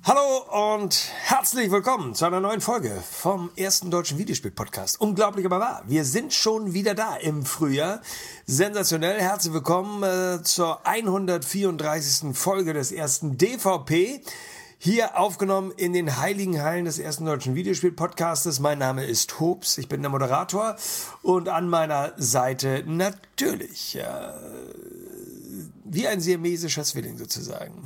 Hallo und herzlich willkommen zu einer neuen Folge vom ersten deutschen Videospiel-Podcast. Unglaublich aber wahr. Wir sind schon wieder da im Frühjahr. Sensationell. Herzlich willkommen zur 134. Folge des ersten DVP. Hier aufgenommen in den heiligen Hallen des ersten deutschen Videospiel-Podcastes. Mein Name ist Hobbs, ich bin der Moderator und an meiner Seite natürlich wie ein siamesischer Zwilling sozusagen.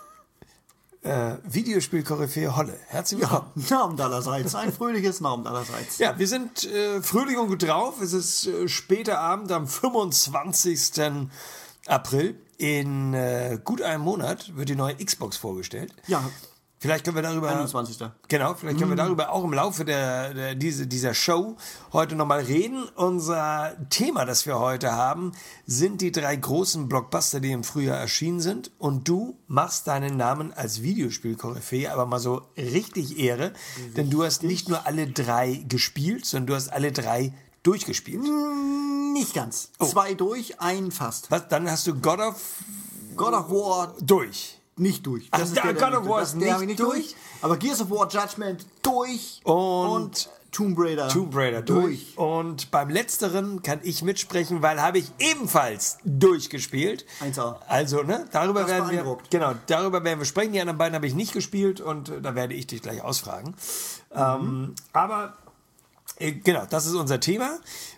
Videospiel-Koryphäe Holle. Herzlich willkommen. Ja, Abend allerseits. Ein fröhliches Abend allerseits. Ja, wir sind fröhlich und gut drauf. Es ist später Abend am 25. April. In gut einem Monat wird die neue Xbox vorgestellt. Ja. Vielleicht können wir darüber... 21. Genau, vielleicht können wir darüber auch im Laufe dieser Show heute nochmal reden. Unser Thema, das wir heute haben, sind die 3 großen Blockbuster, die im Frühjahr erschienen sind. Und du machst deinen Namen als Videospiel-Koryphäe aber mal so richtig Ehre. Denn du hast nicht nur alle 3 gespielt, sondern du hast alle 3 durchgespielt. Nicht ganz. 2 durch, ein fast. Was? Dann hast du God of War durch. nicht durch. Ach, God of War ist nicht durch. Aber Gears of War Judgment durch. Und Tomb Raider durch. Und beim Letzteren kann ich mitsprechen, weil habe ich ebenfalls durchgespielt. 1A. Also, ne, darüber werden wir sprechen. Die anderen beiden habe ich nicht gespielt und da werde ich dich gleich ausfragen. Aber genau, das ist unser Thema.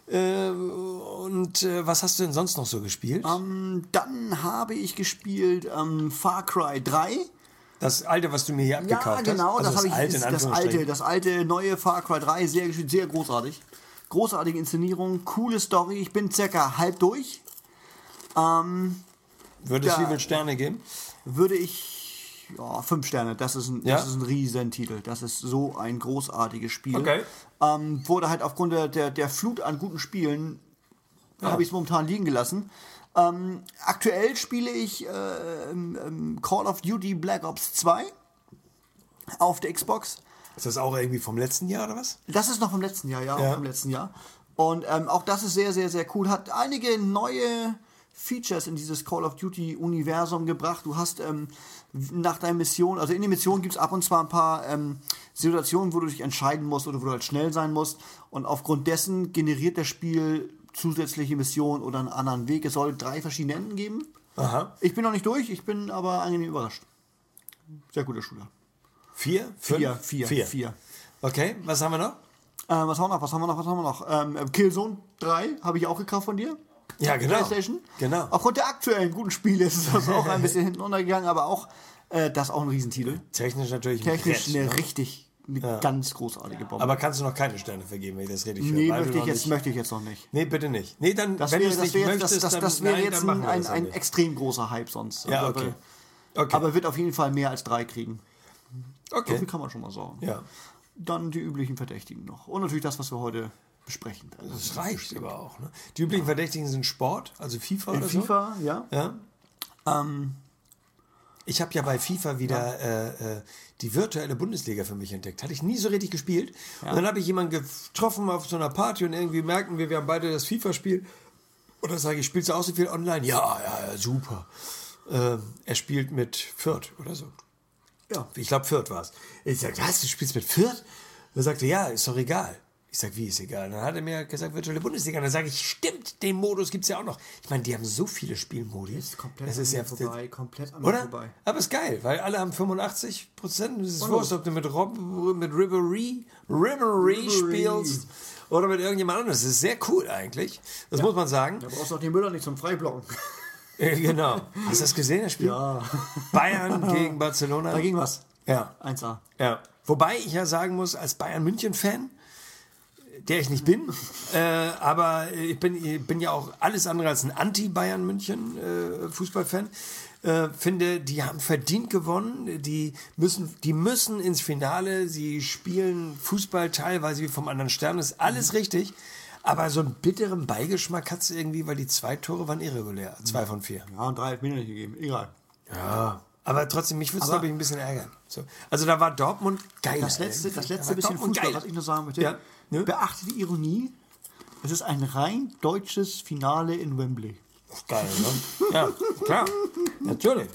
Was hast du denn sonst noch so gespielt? Dann habe ich gespielt Far Cry 3. Das alte, was du mir hier abgekauft hast? Ja, genau, also das habe ich. Das alte, neue Far Cry 3, sehr gespielt, sehr großartig. Großartige Inszenierung, coole Story. Ich bin circa halb durch. Würde es wie viele Sterne geben? Würde ich 5 Sterne. Das ist ein Riesentitel. Das ist so ein großartiges Spiel. Okay. Wurde halt aufgrund der Flut an guten Spielen habe ich es momentan liegen gelassen. Aktuell spiele ich Call of Duty Black Ops 2 auf der Xbox. Ist das auch irgendwie vom letzten Jahr oder was? Das ist noch vom letzten Jahr, ja. Auch vom letzten Jahr. Und auch das ist sehr, sehr, sehr cool. Hat einige neue Features in dieses Call of Duty Universum gebracht. Du hast nach deiner Mission, also in der Mission gibt es ab und zu ein paar Situationen, wo du dich entscheiden musst oder wo du halt schnell sein musst. Und aufgrund dessen generiert das Spiel zusätzliche Missionen oder einen anderen Weg. Es soll 3 verschiedene Enden geben. Aha. Ich bin noch nicht durch, ich bin aber angenehm überrascht. Sehr guter Shooter. 4? 4. Okay, was haben wir noch? Was haben wir noch? Killzone 3 habe ich auch gekauft von dir. Ja, genau. PlayStation. Genau. Aufgrund der aktuellen guten Spiele ist das auch ein bisschen hinten untergegangen, aber auch das ist auch ein Riesentitel. Technisch natürlich eine ganz großartige Bombe. Aber kannst du noch keine Sterne vergeben, wenn ich das richtig höre? Nee, möchte ich jetzt noch nicht. Nee, bitte nicht. Nee, dann, das wenn wäre du es nicht möchtest, das wäre jetzt ein extrem großer Hype sonst. Ja, okay. Aber wird auf jeden Fall mehr als 3 kriegen. Okay. So viel kann man schon mal sagen. Ja. Dann die üblichen Verdächtigen noch. Und natürlich das, was wir heute besprechen. Also das reicht aber auch. Ne? Die üblichen Verdächtigen sind Sport, also FIFA oder so. FIFA, ja. Ich habe ja bei FIFA wieder die virtuelle Bundesliga für mich entdeckt. Hatte ich nie so richtig gespielt. Ja. Und dann habe ich jemanden getroffen auf so einer Party und irgendwie merkten wir haben beide das FIFA-Spiel. Und dann sage ich, spielst du auch so viel online? Ja, super. Er spielt mit Fürth oder so. Ja. Ich glaube, Fürth war es. Ich sage, was, du spielst mit Fürth? Er sagte, ja, ist doch egal. Ich sage, wie ist egal? Dann hat er mir gesagt, virtuelle Bundesliga. Und dann sage ich, stimmt, den Modus gibt es ja auch noch. Ich meine, die haben so viele Spielmodi. Das ist komplett komplett an mir vorbei. Aber ist geil, weil alle haben 85%. Das ist wurscht, ob du mit Ribery spielst oder mit irgendjemand anderem. Das ist sehr cool eigentlich. Das muss man sagen. Da brauchst du auch den Müller nicht zum Freiblocken. Genau. Hast du das gesehen, das Spiel? Ja. Bayern gegen Barcelona. Da ging was. Ja. 1A. Ja. Wobei ich ja sagen muss, als Bayern-München-Fan, der ich nicht bin, aber ich bin ja auch alles andere als ein Anti-Bayern-München-Fußballfan, finde, die haben verdient gewonnen, die müssen ins Finale, sie spielen Fußball teilweise wie vom anderen Stern, ist alles richtig, aber so einen bitteren Beigeschmack hat es irgendwie, weil die 2 Tore waren irregulär, 2 von 4. Ja, und 3 hat mir nicht gegeben, egal. Ja, aber trotzdem, mich würde es, glaube ich, ein bisschen ärgern. So. Also da war Dortmund geil. Das letzte bisschen Fußball, was ich noch sagen möchte, ja. Beachte die Ironie, es ist ein rein deutsches Finale in Wembley. Geil, ne? Ja, klar, natürlich.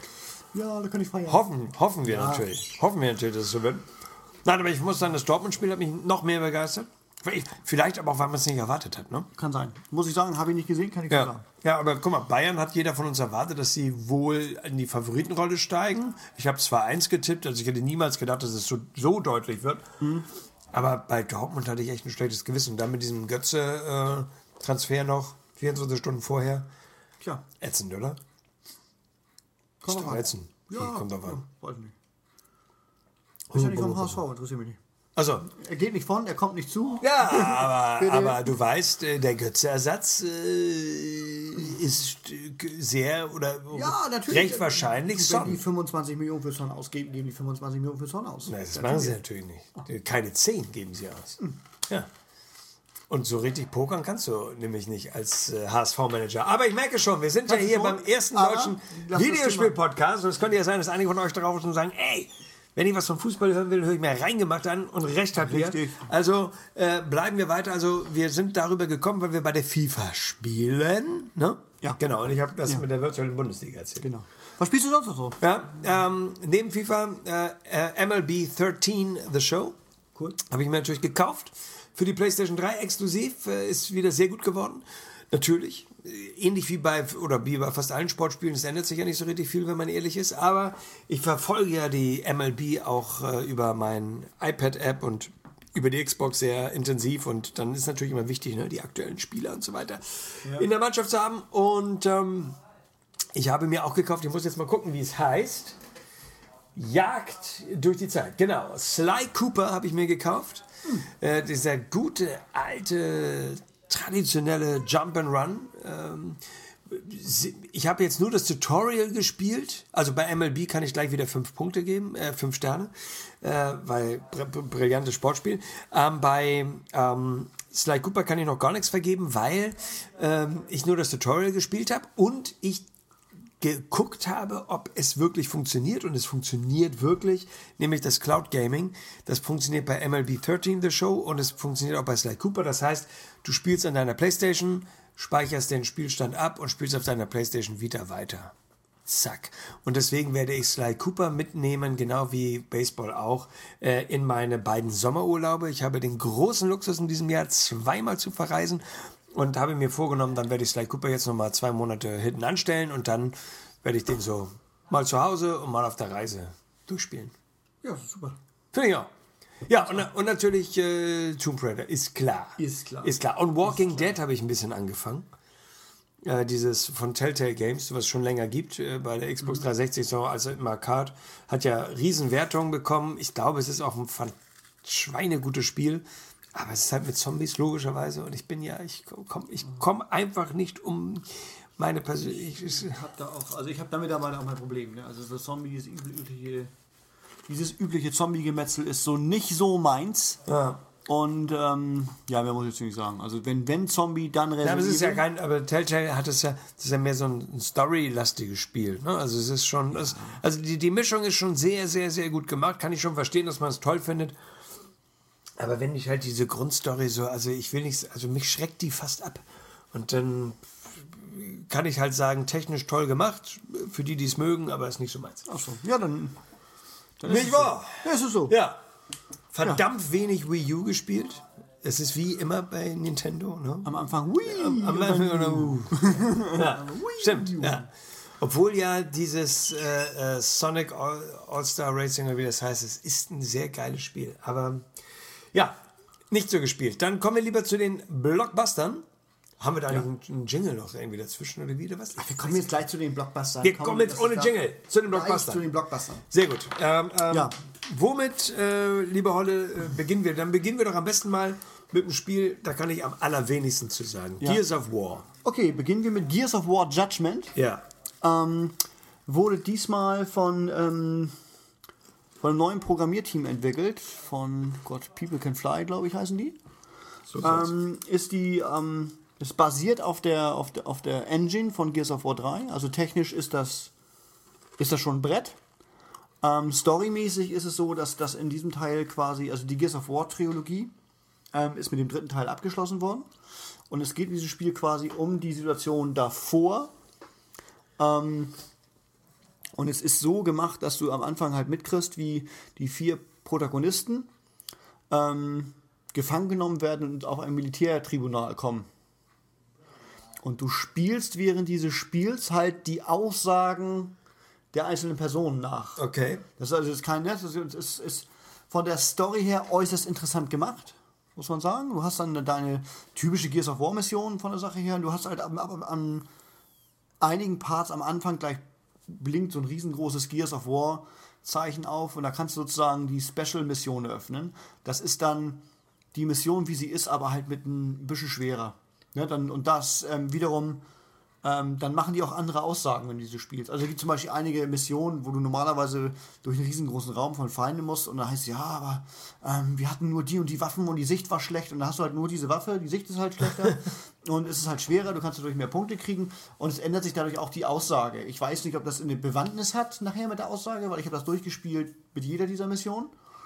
Ja, da kann ich feiern. Hoffen wir natürlich. Hoffen wir natürlich, dass es so wird. Nein, aber ich muss sagen, das Dortmund-Spiel hat mich noch mehr begeistert. Vielleicht aber auch, weil man es nicht erwartet hat. Ne? Kann sein. Muss ich sagen, habe ich nicht gesehen, kann ich sagen. Ja, aber guck mal, Bayern hat jeder von uns erwartet, dass sie wohl in die Favoritenrolle steigen. Ich habe 2-1 getippt, also ich hätte niemals gedacht, dass es so deutlich wird. Aber bei Dortmund hatte ich echt ein schlechtes Gewissen. Und dann mit diesem Götze-Transfer noch, 24 Stunden vorher. Tja. Ätzend, oder? Kommt doch ätzend. Ja, kommt doch an. Weiß nicht. Ist ja nicht vom HSV, interessiert mich nicht. Also, er geht nicht von, er kommt nicht zu. Ja, aber du weißt, der Götze-Ersatz ist sehr oder recht wahrscheinlich Son. Wenn die 25 Millionen für Son ausgeben, geben die 25 Millionen für Son aus. Nein, das machen sie natürlich nicht. Keine 10 geben sie aus. Ja. Und so richtig pokern kannst du nämlich nicht als HSV-Manager. Aber ich merke schon, wir sind ja hier beim ersten deutschen Videospiel-Podcast. Und es könnte ja sein, dass einige von euch darauf sind und sagen, ey, wenn ich was vom Fußball hören will, höre ich mir reingemacht an und recht habt ihr. Also bleiben wir weiter. Also wir sind darüber gekommen, weil wir bei der FIFA spielen. Ne? Ja. Genau, und ich habe das mit der virtuellen Bundesliga erzählt. Genau. Was spielst du sonst noch so? Ja, neben FIFA MLB 13 The Show. Cool. Habe ich mir natürlich gekauft. Für die PlayStation 3 exklusiv. Ist wieder sehr gut geworden. Natürlich. Ähnlich wie bei fast allen Sportspielen. Es ändert sich ja nicht so richtig viel, wenn man ehrlich ist. Aber ich verfolge ja die MLB auch über mein iPad-App und über die Xbox sehr intensiv. Und dann ist natürlich immer wichtig, ne, die aktuellen Spieler und so weiter in der Mannschaft zu haben. Und ich habe mir auch gekauft, ich muss jetzt mal gucken, wie es heißt. Jagd durch die Zeit. Genau. Sly Cooper habe ich mir gekauft. Dieser gute, alte, traditionelle Jump-and-Run. Ich habe jetzt nur das Tutorial gespielt. Also bei MLB kann ich gleich wieder 5 Punkte geben, 5 Sterne, weil brillantes Sportspiel. Bei Sly Cooper kann ich noch gar nichts vergeben, weil ich nur das Tutorial gespielt habe und ich geguckt habe, ob es wirklich funktioniert, und es funktioniert wirklich, nämlich das Cloud Gaming. Das funktioniert bei MLB 13 The Show und es funktioniert auch bei Sly Cooper. Das heißt, du spielst an deiner PlayStation, speicherst den Spielstand ab und spielst auf deiner PlayStation Vita weiter. Zack. Und deswegen werde ich Sly Cooper mitnehmen, genau wie Baseball auch, in meine beiden Sommerurlaube. Ich habe den großen Luxus in diesem Jahr 2-mal zu verreisen. Und habe mir vorgenommen, dann werde ich Sly Cooper jetzt nochmal 2 Monate hinten anstellen und dann werde ich den so mal zu Hause und mal auf der Reise durchspielen. Ja, super. Finde ich auch. Ja, und natürlich Tomb Raider, ist klar. Ist klar. Und Walking Dead habe ich ein bisschen angefangen. Dieses von Telltale Games, was es schon länger gibt, bei der Xbox 360, so also im Arcade, hat ja Riesenwertungen bekommen. Ich glaube, es ist auch ein schweinegutes Spiel. Aber es ist halt mit Zombies, logischerweise. Und ich komme einfach nicht um meine persönliche... Ich habe damit aber auch mein Problem. Ne? Also das dieses übliche Zombie-Gemetzel ist so nicht so meins. Ja. Und wer muss ich jetzt nicht sagen. Also wenn Zombie, dann Resident Evil. Aber es ist ja aber Telltale hat das ist ja mehr so ein Story-lastiges Spiel. Ne? Also es ist schon... Also die Mischung ist schon sehr, sehr, sehr gut gemacht. Kann ich schon verstehen, dass man es toll findet. Aber wenn ich halt diese Grundstory so, also ich will nicht, also mich schreckt die fast ab. Und dann kann ich halt sagen, technisch toll gemacht, für die es mögen, aber ist nicht so meins. Ach so. Ja, dann nicht wahr? Ja, ist es so. Ja. Verdammt wenig Wii U gespielt. Es ist wie immer bei Nintendo, ne? Am Anfang Wii. Am Anfang oder ja, stimmt, ja. Obwohl ja dieses Sonic All-Star Racing, oder wie das heißt, es ist ein sehr geiles Spiel. Aber ja, nicht so gespielt. Dann kommen wir lieber zu den Blockbustern. Haben wir da nicht einen Jingle noch irgendwie dazwischen oder wieder was? Wir kommen jetzt gleich zu den Blockbustern. Wir kommen jetzt ohne Jingle zu den Blockbustern. Sehr gut. Womit, liebe Holle, beginnen wir? Dann beginnen wir doch am besten mal mit dem Spiel, da kann ich am allerwenigsten zu sagen. Ja. Gears of War. Okay, beginnen wir mit Gears of War Judgment. Ja. Wurde diesmal von einem neuen Programmierteam entwickelt. Von People Can Fly, glaube ich, heißen die. So ist basiert auf der Engine von Gears of War 3. Also technisch ist das schon ein Brett. Storymäßig ist es so, dass das in diesem Teil quasi, also die Gears of War Trilogie ist mit dem 3. Teil abgeschlossen worden. Und es geht in diesem Spiel quasi um die Situation davor. Und Und es ist so gemacht, dass du am Anfang halt mitkriegst, wie die 4 Protagonisten gefangen genommen werden und auf ein Militärtribunal kommen. Und du spielst während dieses Spiels halt die Aussagen der einzelnen Personen nach. Okay. Das ist also jetzt kein Netz, es ist von der Story her äußerst interessant gemacht, muss man sagen. Du hast dann deine typische Gears of War Mission von der Sache her und du hast halt an einigen Parts am Anfang gleich blinkt so ein riesengroßes Gears of War Zeichen auf und da kannst du sozusagen die Special-Mission öffnen. Das ist dann die Mission, wie sie ist, aber halt mit ein bisschen schwerer. Ja, und das wiederum, dann machen die auch andere Aussagen, wenn du diese spielst. Also es gibt zum Beispiel einige Missionen, wo du normalerweise durch einen riesengroßen Raum von Feinden musst und da heißt es, ja, aber wir hatten nur die und die Waffen und die Sicht war schlecht und da hast du halt nur diese Waffe, die Sicht ist halt schlechter und es ist halt schwerer, du kannst dadurch mehr Punkte kriegen und es ändert sich dadurch auch die Aussage. Ich weiß nicht, ob das eine Bewandtnis hat nachher mit der Aussage, weil ich habe das durchgespielt mit jeder dieser Missionen.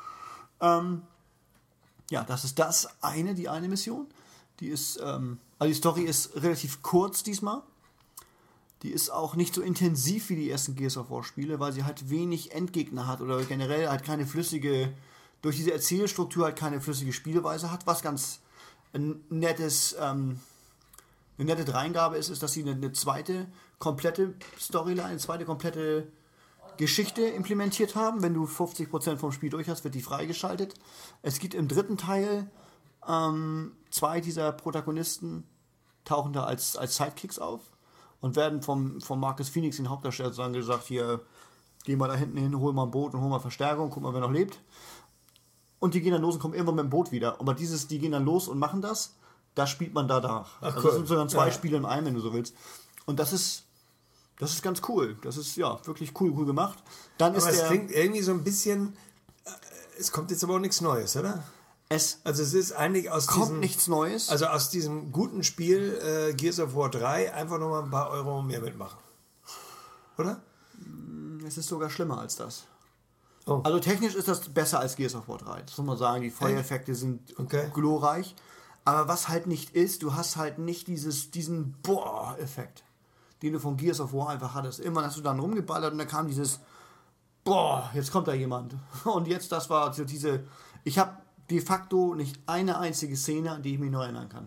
Ja, das ist die eine Mission. Die ist, also die Story ist relativ kurz diesmal. Die ist auch nicht so intensiv wie die ersten Gears of War Spiele, weil sie halt wenig Endgegner hat oder generell halt keine flüssige, durch diese Erzählstruktur halt keine flüssige Spielweise hat. Was ganz ein nettes, eine nette Dreingabe ist, dass sie eine zweite komplette Storyline, eine zweite komplette Geschichte implementiert haben. Wenn du 50% vom Spiel durch hast, wird die freigeschaltet. Es gibt im dritten Teil 2 dieser Protagonisten tauchen da als Sidekicks auf und werden vom Marcus Phoenix, den Hauptdarsteller, sozusagen gesagt, hier, geh mal da hinten hin, hol mal ein Boot und hol mal Verstärkung, guck mal, wer noch lebt. Und die gehen dann los und kommen irgendwann mit dem Boot wieder. Aber die gehen dann los und machen das, da spielt man danach. Ach, also cool. das sind sogar 2 Spiele in einem, wenn du so willst. Und das ist ganz cool. Das ist ja wirklich cool gemacht. Dann aber es klingt irgendwie so ein bisschen, es kommt jetzt aber auch nichts Neues, oder? Also es ist eigentlich nichts Neues. Also aus diesem guten Spiel Gears of War 3 einfach nochmal ein paar Euro mehr mitmachen. Oder? Es ist sogar schlimmer als das. Oh. Also technisch ist das besser als Gears of War 3. Das muss man sagen. Die Feuereffekte sind glorreich. Aber was halt nicht ist, du hast halt nicht diesen Boah-Effekt, den du von Gears of War einfach hattest. Immer hast du dann rumgeballert und dann kam dieses Boah, jetzt kommt da jemand. Und jetzt, das war so diese... Ich habe de facto nicht eine einzige Szene, an die ich mich noch erinnern kann.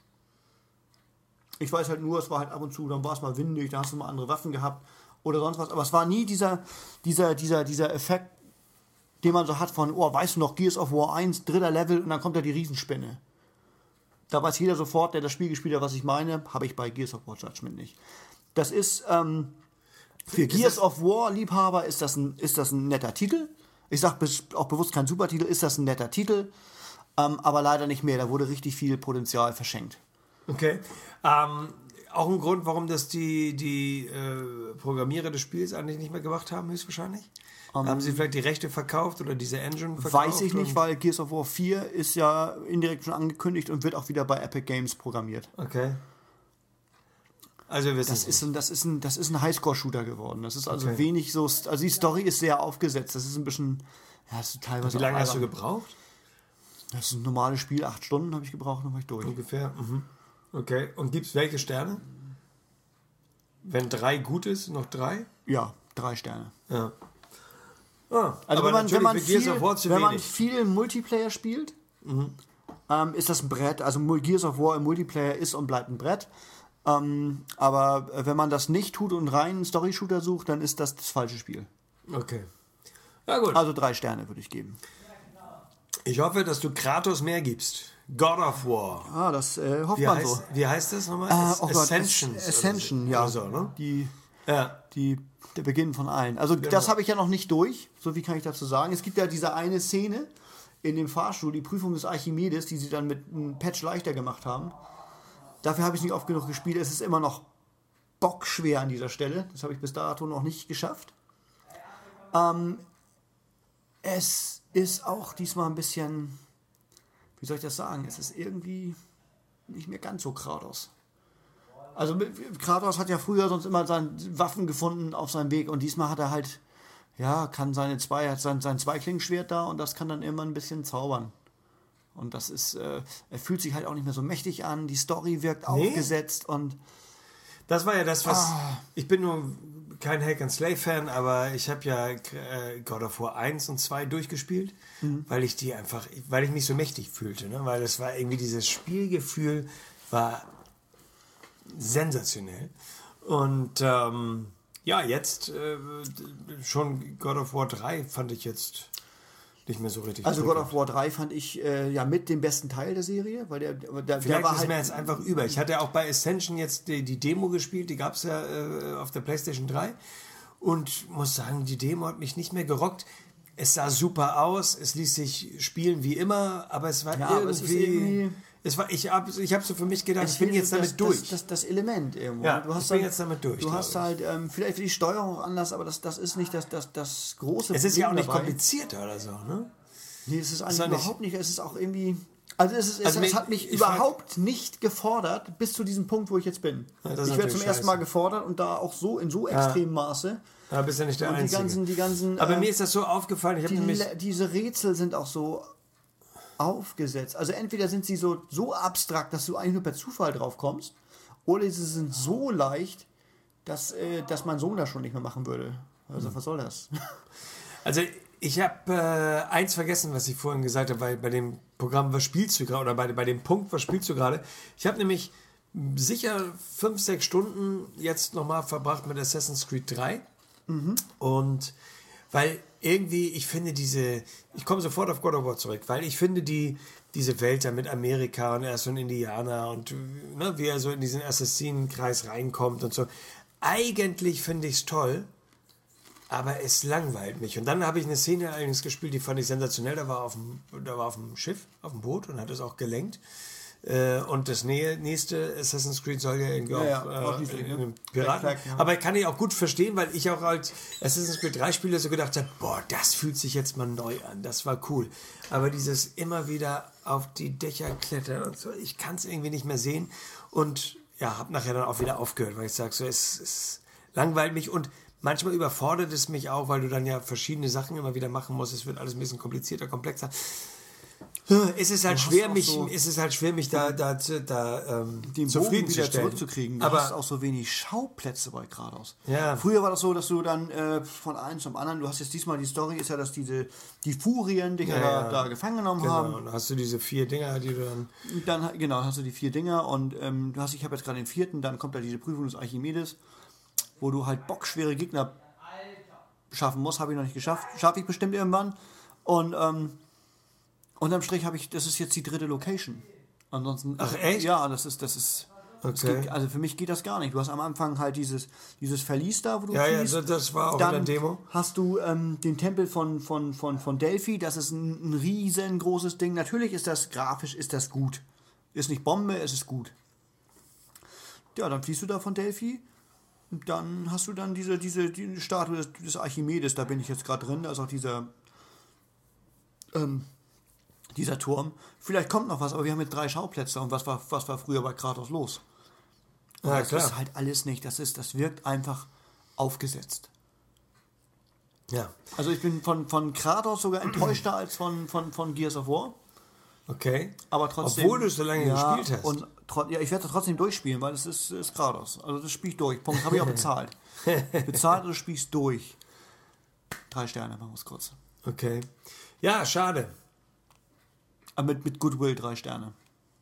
Ich weiß halt nur, es war halt ab und zu, dann war es mal windig, da hast du mal andere Waffen gehabt oder sonst was. Aber es war nie dieser Effekt, den man so hat von, oh, weißt du noch, Gears of War 1, 3. Level und dann kommt da die Riesenspinne. Da weiß jeder sofort, der das Spiel gespielt hat, was ich meine, habe ich bei Gears of War Judgment nicht. Das ist, für Gears of War Liebhaber ist das ein netter Titel. Ich sage auch bewusst kein Supertitel, ist das ein netter Titel, aber leider nicht mehr. Da wurde richtig viel Potenzial verschenkt. Okay. Auch ein Grund, warum das die Programmierer des Spiels eigentlich nicht mehr gemacht haben, höchstwahrscheinlich? Haben sie vielleicht die Rechte verkauft oder diese Engine verkauft? Weiß ich nicht, weil Gears of War 4 ist ja indirekt schon angekündigt und wird auch wieder bei Epic Games programmiert. Okay. Also das ist ein Highscore-Shooter geworden. Das ist also wenig so... Also die Story ist sehr aufgesetzt. Das ist ein bisschen... Ja, das ist teilweise... Wie lange hast du gebraucht? Das ist ein normales Spiel. 8 Stunden habe ich gebraucht, dann war ich durch. Ungefähr. Okay. Und gibt es welche Sterne? Wenn 3 gut ist, noch 3? Ja, 3 Sterne. Ja. Also wenn man viel Multiplayer spielt, ist das ein Brett. Also Gears of War im Multiplayer ist und bleibt ein Brett. Aber wenn man das nicht tut und rein einen Story-Shooter sucht, dann ist das falsche Spiel. Okay. Ja, gut. Also 3 Sterne würde ich geben. Ich hoffe, dass du Kratos mehr gibst. God of War. Ah, das hofft man so. Wie heißt das nochmal? Ascension, ja. So, ne? Der Beginn von allen. Also das habe ich ja noch nicht durch. So viel kann ich dazu sagen. Es gibt ja diese eine Szene in dem Fahrstuhl, die Prüfung des Archimedes, die sie dann mit einem Patch leichter gemacht haben. Dafür habe ich nicht oft genug gespielt. Es ist immer noch bockschwer an dieser Stelle. Das habe ich bis dato noch nicht geschafft. Es ist auch diesmal ein bisschen, wie soll ich das sagen? Es ist irgendwie nicht mehr ganz so Kratos. Also Kratos hat ja früher sonst immer seine Waffen gefunden auf seinem Weg und diesmal hat er halt, ja, kann sein Zweiklingenschwert da und das kann dann immer ein bisschen zaubern. Und das ist, er fühlt sich halt auch nicht mehr so mächtig an, die Story wirkt aufgesetzt und Das war ja das, was... Ich bin nur kein Hack-and-Slay-Fan, aber ich habe ja God of War 1 und 2 durchgespielt, weil ich mich so mächtig fühlte. Ne? Weil das war irgendwie dieses Spielgefühl war sensationell. Und jetzt schon God of War 3 fand ich jetzt nicht mehr so richtig. Also God of War 3 fand ich mit dem besten Teil der Serie, weil der Vielleicht war ist halt mir jetzt einfach über. Ich hatte auch bei Ascension jetzt die Demo gespielt, die gab es ja auf der PlayStation 3 und muss sagen, die Demo hat mich nicht mehr gerockt. Es sah super aus, es ließ sich spielen wie immer, aber es war irgendwie... Ich habe so für mich gedacht, ich bin jetzt damit durch. Das Element irgendwo. Ja, ich bin jetzt damit durch. Du hast halt vielleicht die Steuerung auch anders, aber das ist nicht das große Problem. Es ist ja auch nicht komplizierter oder so, ne? Nee, es ist eigentlich überhaupt nicht. Es ist auch irgendwie... Also es hat mich überhaupt nicht gefordert, bis zu diesem Punkt, wo ich jetzt bin. Ja, ich werde zum ersten Mal gefordert und da auch so in so extremem Maße. Da bist du ja nicht der Einzige. Die ganzen, aber mir ist das so aufgefallen, diese Rätsel sind auch so aufgesetzt. Also entweder sind sie so abstrakt, dass du eigentlich nur per Zufall drauf kommst, oder sie sind so leicht, dass mein Sohn das schon nicht mehr machen würde. Also was soll das? Also ich habe eins vergessen, was ich vorhin gesagt habe, bei dem Programm, was spielst du gerade, oder bei dem Punkt, was spielst du gerade. Ich habe nämlich sicher 5-6 Stunden jetzt nochmal verbracht mit Assassin's Creed 3. Und weil irgendwie, ich finde ich komme sofort auf God of War zurück, weil ich finde diese Welt da mit Amerika und er ist so ein Indianer und ne, wie er so in diesen Assassinenkreis reinkommt und so. Eigentlich finde ich es toll, aber es langweilt mich. Und dann habe ich eine Szene allerdings gespielt, die fand ich sensationell. Da war auf dem Schiff, auf dem Boot und hat es auch gelenkt. Und das nächste Assassin's Creed soll ja irgendwie auch in Piraten. Black, ja. Aber kann ich auch gut verstehen, weil ich auch als Assassin's Creed 3 Spieler so gedacht habe, boah, das fühlt sich jetzt mal neu an, das war cool. Aber dieses immer wieder auf die Dächer klettern und so, ich kann es irgendwie nicht mehr sehen. Und ja, habe nachher dann auch wieder aufgehört, weil ich sage, so, es langweilt mich und manchmal überfordert es mich auch, weil du dann ja verschiedene Sachen immer wieder machen musst. Es wird alles ein bisschen komplizierter, komplexer. Es ist halt schwer, mich da zufriedenzustellen. Zurückzukriegen. Du hast auch so wenig Schauplätze bei Kratos. Ja. Früher war das so, dass du dann von einem zum anderen, du hast jetzt diesmal, die Story ist ja, dass die Furien dich da gefangen genommen haben. Genau, dann hast du diese 4 Dinger, die du dann... Genau, hast du die 4 Dinger und ich habe jetzt gerade den 4., dann kommt da diese Prüfung des Archimedes, wo du halt bockschwere Gegner schaffen musst. Habe ich noch nicht geschafft. Schaffe ich bestimmt irgendwann. Und unterm Strich das ist jetzt die 3. Location. Ansonsten. Ach echt? Ja, das ist. Okay. Also für mich geht das gar nicht. Du hast am Anfang halt dieses Verlies da, wo du fließt. Ja, das war auch dann in der Demo. Hast du den Tempel von Delphi, das ist ein riesengroßes Ding. Natürlich ist das grafisch, ist das gut. Ist nicht Bombe, es ist gut. Ja, dann fließt du da von Delphi. Und dann hast du dann diese Statue des Archimedes, da bin ich jetzt gerade drin, da ist auch dieser Turm. Vielleicht kommt noch was, aber wir haben jetzt 3 Schauplätze und was war früher bei Kratos los? Ja, das ist halt alles nicht, das wirkt einfach aufgesetzt. Ja. Also ich bin von Kratos sogar enttäuschter als von Gears of War. Okay. Aber trotzdem. Obwohl du so lange gespielt hast. Und ich werde das trotzdem durchspielen, weil es ist Kratos. Also das spiele ich durch. Punkt. Habe ich auch bezahlt. Bezahlt und du spielst durch. 3 Sterne, machen wir es kurz. Okay. Ja, schade. Aber mit Goodwill 3 Sterne.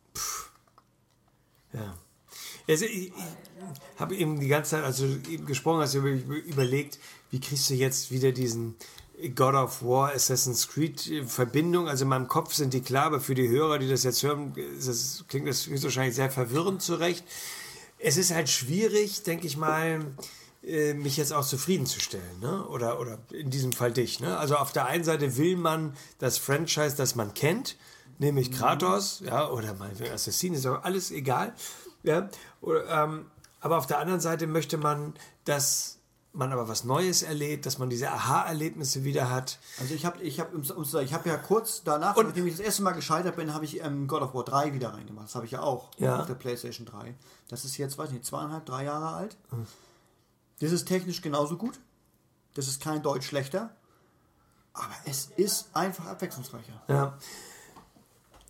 Ja. Also ich habe eben die ganze Zeit, als du eben gesprochen hast, überlegt, wie kriegst du jetzt wieder diesen God of War, Assassin's Creed Verbindung. Also in meinem Kopf sind die klar, aber für die Hörer, die das jetzt hören, klingt das höchstwahrscheinlich sehr verwirrend zurecht. Es ist halt schwierig, denke ich mal, mich jetzt auch zufriedenzustellen, ne? Oder in diesem Fall dich. Ne? Also auf der einen Seite will man das Franchise, das man kennt, nämlich Kratos, ja, oder mal Assassin, ist auch alles egal. Ja? Aber auf der anderen Seite möchte man, dass man aber was Neues erlebt, dass man diese Aha-Erlebnisse wieder hat. Also ich habe ja kurz danach, nachdem ich das erste Mal gescheitert bin, habe ich God of War 3 wieder reingemacht. Das habe ich ja auch auf der PlayStation 3. Das ist jetzt, 2,5, 3 Jahre alt. Das ist technisch genauso gut. Das ist kein Deutsch schlechter. Aber es ist einfach abwechslungsreicher. Ja.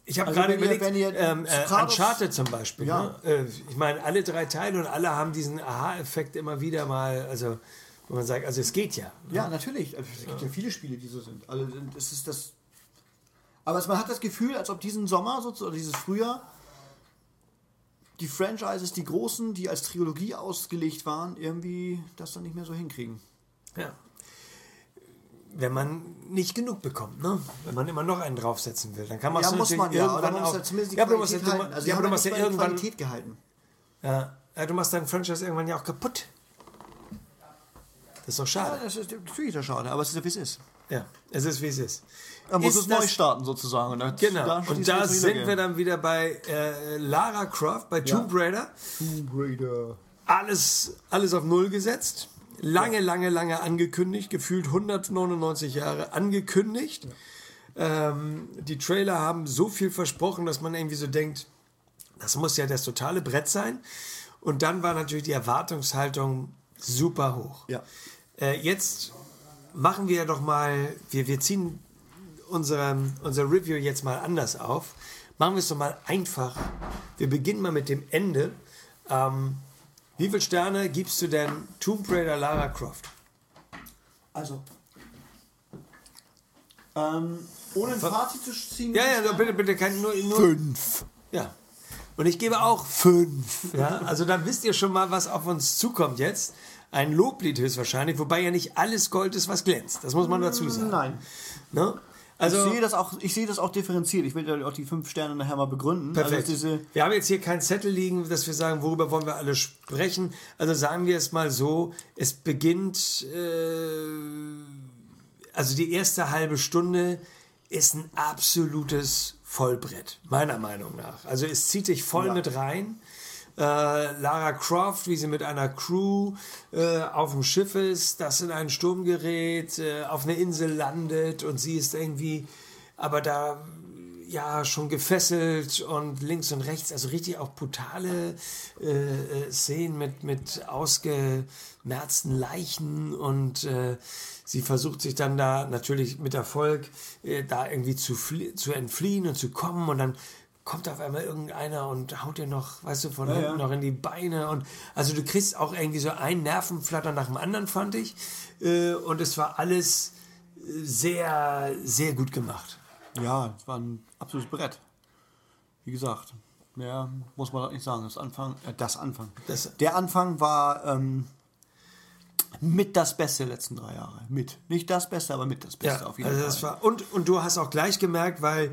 Ich habe Also gerade wenn ihr- überlegt, wenn ihr Sopranos- Uncharted zum Beispiel. Ja. Ne? Ich meine, alle 3 Teile und alle haben diesen Aha-Effekt immer wieder mal, also wo man sagt, also es geht ja. Ja, natürlich. Also, es gibt ja viele Spiele, die so sind. Also, es ist das. Aber man hat das Gefühl, als ob diesen Sommer, oder dieses Frühjahr, die Franchises, die großen, die als Trilogie ausgelegt waren, irgendwie das dann nicht mehr so hinkriegen. Ja. Wenn man nicht genug bekommt, ne? Wenn man immer noch einen draufsetzen will, dann kann man es muss man ja, oder man muss ja zumindest die ja, aber du musst Qualität halten. Also, ja, aber du haben machst ja nicht mal die irgendwann. Qualität gehalten. Ja, du machst deinen Franchise irgendwann ja auch kaputt. Das ist doch schade. Ja, das ist natürlich sehr schade, aber es ist ja, wie es ist. Ja, es ist, wie es ist. Man muss Ist es neu das- starten, sozusagen. Genau. Und da sind wir dann wieder bei Lara Croft, bei Tomb Raider. Tomb Raider. Alles auf Null gesetzt. Lange angekündigt. Gefühlt 199 Jahre angekündigt. Die Trailer haben so viel versprochen, dass man irgendwie so denkt, das muss ja das totale Brett sein. Und dann war natürlich die Erwartungshaltung super hoch. Ja. Jetzt machen wir doch mal, wir ziehen unser Review jetzt mal anders auf. Machen wir es doch mal einfach. Wir beginnen mal mit dem Ende. Wie viele Sterne gibst du denn Tomb Raider Lara Croft? Also, ohne ein Fazit zu ziehen. Ja, bitte, nur 5. Ja. Und ich gebe auch 5. Ja, also dann wisst ihr schon mal, was auf uns zukommt jetzt. Ein Loblied höchstwahrscheinlich, wobei ja nicht alles Gold ist, was glänzt. Das muss man dazu sagen. Nein. Ne? Also, ich sehe das auch differenziert. Ich will ja auch die 5 Sterne nachher mal begründen. perfekt. Also Wir haben jetzt hier keinen Zettel liegen, dass wir sagen, worüber wollen wir alle sprechen. Also sagen wir es mal so, es beginnt, also die erste halbe Stunde ist ein absolutes Vollbrett, meiner Meinung nach. Also es zieht sich voll mit rein. Lara Croft, wie sie mit einer Crew auf dem Schiff ist, das in einen Sturm gerät, auf eine Insel landet und sie ist irgendwie, aber da ja schon gefesselt und links und rechts, also richtig auch brutale Szenen mit ausgemerzten Leichen und sie versucht sich dann da natürlich mit Erfolg da irgendwie zu entfliehen und zu kommen und dann kommt auf einmal irgendeiner und haut dir noch, weißt du, von hinten noch in die Beine und also du kriegst auch irgendwie so ein Nervenflatter nach dem anderen, fand ich, und es war alles sehr, sehr gut gemacht. Ja, es war ein absolutes Brett. Wie gesagt, mehr muss man nicht sagen. Der Anfang war mit das Beste der letzten 3 Jahre. Nicht das Beste, aber mit das Beste auf jeden also Fall. das war, und du hast auch gleich gemerkt, weil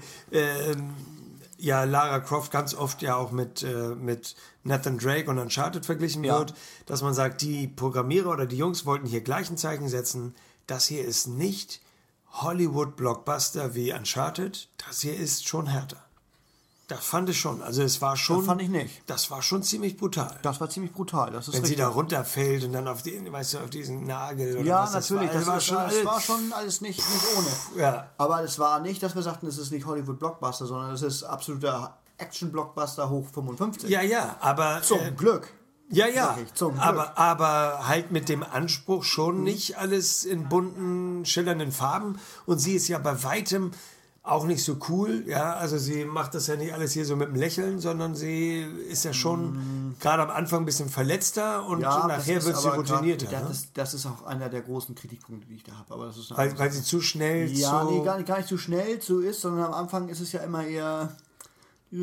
ja Lara Croft ganz oft ja auch mit Nathan Drake und Uncharted verglichen wird, dass man sagt, die Programmierer oder die Jungs wollten hier gleich ein Zeichen setzen. Das hier ist nicht Hollywood-Blockbuster wie Uncharted. Das hier ist schon härter. Das fand ich schon. Also es war schon... Das fand ich nicht. Das war schon ziemlich brutal. Das war ziemlich brutal. Das ist Wenn sie richtig. da runterfällt und dann auf diesen Nagel oder Ja, was das natürlich. war. Das war schon alles nicht ohne. Ja. Aber es war nicht, dass wir sagten, es ist nicht Hollywood-Blockbuster, sondern es ist absoluter Action-Blockbuster hoch 55. Ja, aber... Zum Glück. Ja, Sag ich, zum Glück. aber halt mit dem Anspruch schon nicht alles in bunten, schillernden Farben. Und sie ist ja bei weitem auch nicht so cool. Ja, also sie macht das ja nicht alles hier so mit einem Lächeln, sondern sie ist ja schon gerade am Anfang ein bisschen verletzter und nachher wird sie routinierter. Das ist auch einer der großen Kritikpunkte, die ich da habe. Aber das ist weil sie zu schnell gar nicht zu schnell so ist, sondern am Anfang ist es ja immer eher... das